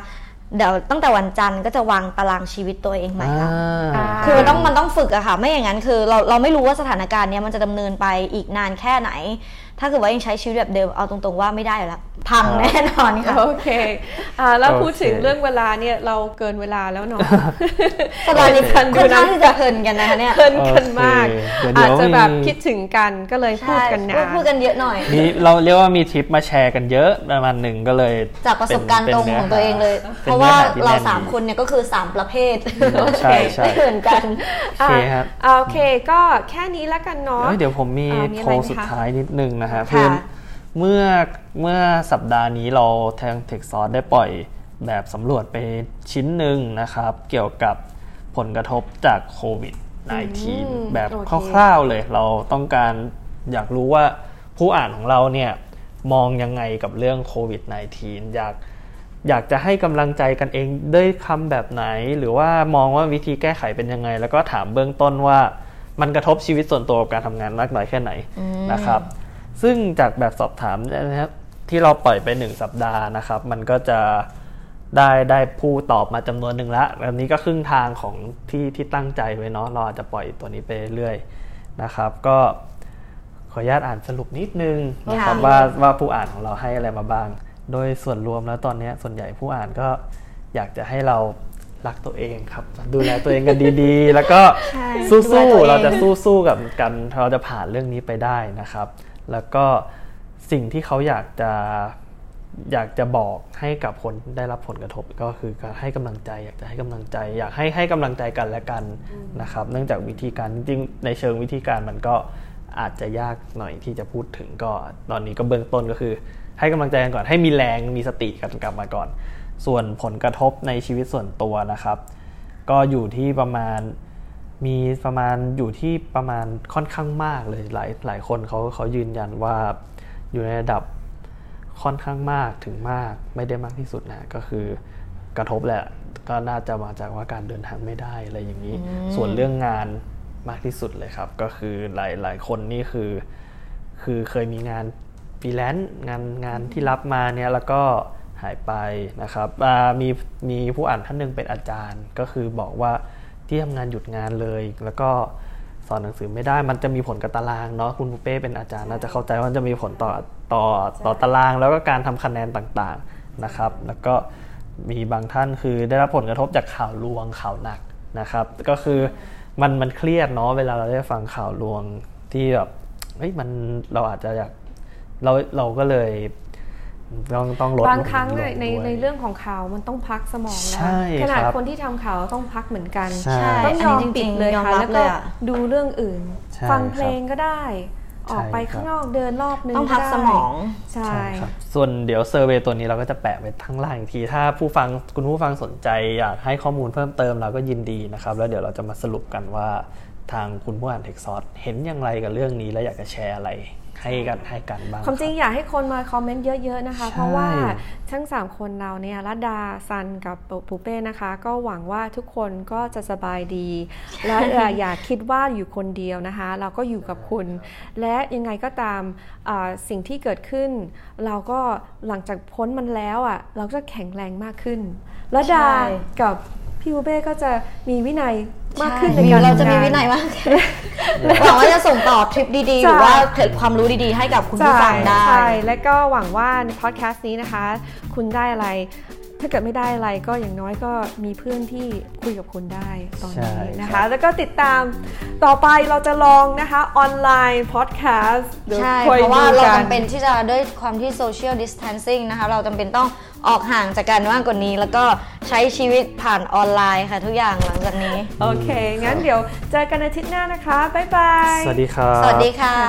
เดี๋ยวตั้งแต่วันจันทร์ก็จะวางตารางชีวิตตัวเองใหม่ค่ะอ่าคือมันต้องมันต้องฝึกอะค่ะไม่อย่างนั้นคือเราเราไม่รู้ว่าสถานการณ์เนี้ยมันจะดำเนินไปอีกนานแค่ไหนถ้าเกิดว่ายังใช้ชีวิตแบบเดิมเอาตรงๆว่าไม่ได้แล้วพังแน่นอนค่ะโอเคอ่าแล้วพูดถึงเรื่องเวลาเนี่ยเราเกินเวลาแล้วเนาะตอนนี้ค่อนข้างที่จะเพลินกันนะคะเนี่ยเพลินกันมากอาจจะแบบคิดถึงกันก็เลยพูดกันนานพูดกันเยอะหน่อยมีเราเรียกว่ามีทริปมาแชร์กันเยอะประมาณหนึ่งก็เลยจากประสบการณ์ตรงของตัวเองเลยเพราะว่าเราสามคนเนี่ยก็คือสามประเภทใช่ใช่ไม่เหมือนกันโอเคครับโอเคก็แค่นี้แล้วกันเนาะเดี๋ยวผมมีโพลสุดท้ายนิดนึงนะฮะเพื่อนเมื่อเมื่อสัปดาห์นี้เราทาง TechSource ได้ปล่อยแบบสำรวจไปชิ้นหนึ่งนะครับเกี่ยวกับผลกระทบจากโควิด สิบเก้า แบบคร่าวๆเลยเราต้องการอยากรู้ว่าผู้อ่านของเราเนี่ยมองยังไงกับเรื่องโควิด สิบเก้า อยากอยากจะให้กำลังใจกันเองด้วยคำแบบไหนหรือว่ามองว่าวิธีแก้ไขเป็นยังไงแล้วก็ถามเบื้องต้นว่ามันกระทบชีวิตส่วนตัวกับการทำงานมากน้อยแค่ไหนนะครับซึ่งจากแบบสอบถามนะครับที่เราปล่อยไปหนึ่งสัปดาห์นะครับมันก็จะได้ได้ผู้ตอบมาจำนวนหนึ่งละอันนี้ก็ครึ่งทางของที่ที่ตั้งใจไว้เนาะเราอาจจะปล่อยตัวนี้ไปเรื่อยนะครับก็ขออนุญาตอ่านสรุปนิดนึงนะครับว่าว่าผู้อ่านของเราให้อะไรมาบ้างโดยส่วนรวมแล้วตอนนี้ส่วนใหญ่ผู้อ่านก็อยากจะให้เรารักตัวเองครับดูแลตัวเองกันดีๆแล้วก็สู้ๆเราจะสู้ๆกับกันเราจะผ่านเรื่องนี้ไปได้นะครับแล้วก็สิ่งที่เขาอยากจะอยากจะบอกให้กับคนได้รับผลกระทบก็คือการให้กำลังใจอยากจะให้กำลังใจอยากให้ให้กำลังใจกันและกันนะครับเนื่องจากวิธีการจริงๆในเชิงวิธีการมันก็อาจจะยากหน่อยที่จะพูดถึงก็ตอนนี้ก็เบื้องต้นก็คือให้กำลังใจกันก่อนให้มีแรงมีสติกันกลับมาก่อนส่วนผลกระทบในชีวิตส่วนตัวนะครับก็อยู่ที่ประมาณมีประมาณอยู่ที่ประมาณค่อนข้างมากเลยหลายหลายคนเขาเขายืนยันว่าอยู่ในระดับค่อนข้างมากถึงมากไม่ได้มากที่สุดนะก็คือกระทบแหละก็น่าจะมาจากว่าการเดินทางไม่ได้อะไรอย่างนี้ส่วนเรื่องงานมากที่สุดเลยครับก็คือหลายหลายคนนี่คือคือเคยมีงานฟรีแลนซ์งานงานที่รับมาเนี่ยแล้วก็หายไปนะครับมีมีผู้อ่านท่านนึงเป็นอาจารย์ก็คือบอกว่าที่ทำงานหยุดงานเลยแล้วก็สอนหนังสือไม่ได้มันจะมีผลกับตารางเนาะคุณปูเป้เป็นอาจารย์น่าจะเข้าใจว่าจะมีผลต่อต่อต่อตารางแล้วก็การทำคะแนนต่างๆนะครับแล้วก็มีบางท่านคือได้รับผลกระทบจากข่าวลวงข่าวหนักนะครับก็คือมันมันเครียดเนาะเวลาเราได้ฟังข่าวลวงที่แบบเฮ้ยมันเราอาจจะอยากเราเราก็เลยต้องต้องลดบางครั้งในในในเรื่องของข่าวมันต้องพักสมองนะขนาดคนที่ทำข่าวต้องพักเหมือนกันต้องยอมปิดเลยค่ะแล้วก็ดูเรื่องอื่นฟังเพลงก็ได้ออกไปข้างนอกเดินรอบนึงต้องพักสมองใช่ครับส่วนเดี๋ยวเซอร์เวย์ตัวนี้เราก็จะแปะไว้ข้างล่างอีกทีถ้าผู้ฟังคุณผู้ฟังสนใจอยากให้ข้อมูลเพิ่มเติมเราก็ยินดีนะครับแล้วเดี๋ยวเราจะมาสรุปกันว่าทางคุณผู้อ่าน TechSource เห็นอย่างไรกับเรื่องนี้และอยากจะแชร์อะไรให้กันให้กันบ้างความจริงอยากให้คนมาคอมเมนต์เยอะๆนะคะเพราะว่าทั้งสามคนเราเนี่ยรัตดาซันกับปูเป้นะคะก็หวังว่าทุกคนก็จะสบายดีและอย่าคิดว่าอยู่คนเดียวนะคะเราก็อยู่กับคุณและยังไงก็ตามสิ่งที่เกิดขึ้นเราก็หลังจากพ้นมันแล้วอ่ะเราก็จะแข็งแรงมากขึ้นรัตดากับพี่ปูเป้ก็จะมีวินัยมากขึ้นในการเราจะมีวินัยมากหวังว่าจะส่งต่อทริปดีๆหรือว่าเกิดความรู้ดีๆให้กับคุณผู้ฟังได้ใช่และก็หวังว่าในพอดแคสต์นี้นะคะคุณได้อะไรถ้าเกิดไม่ได้อะไรก็อย่างน้อยก็มีเพื่อนที่คุยกับคุณได้ตอนนี้นะคะแล้วก็ติดตามต่อไปเราจะลองนะคะออนไลน์พอดแคสต์ใช่เพราะว่าเราจำเป็นที่จะด้วยความที่โซเชียลดิสแทนซิ่งนะคะเราจำเป็นต้องออกห่างจากกันมากกว่านี้แล้วก็ใช้ชีวิตผ่านออนไลน์ค่ะทุกอย่างหลังจากนี้โอเคงั้นเดี๋ยวเจอกันอาทิตย์หน้านะคะบ๊ายบายสวัสดีครับสวัสดีค่ะ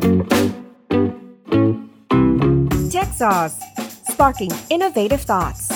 TechSauce, sparking innovative thoughts.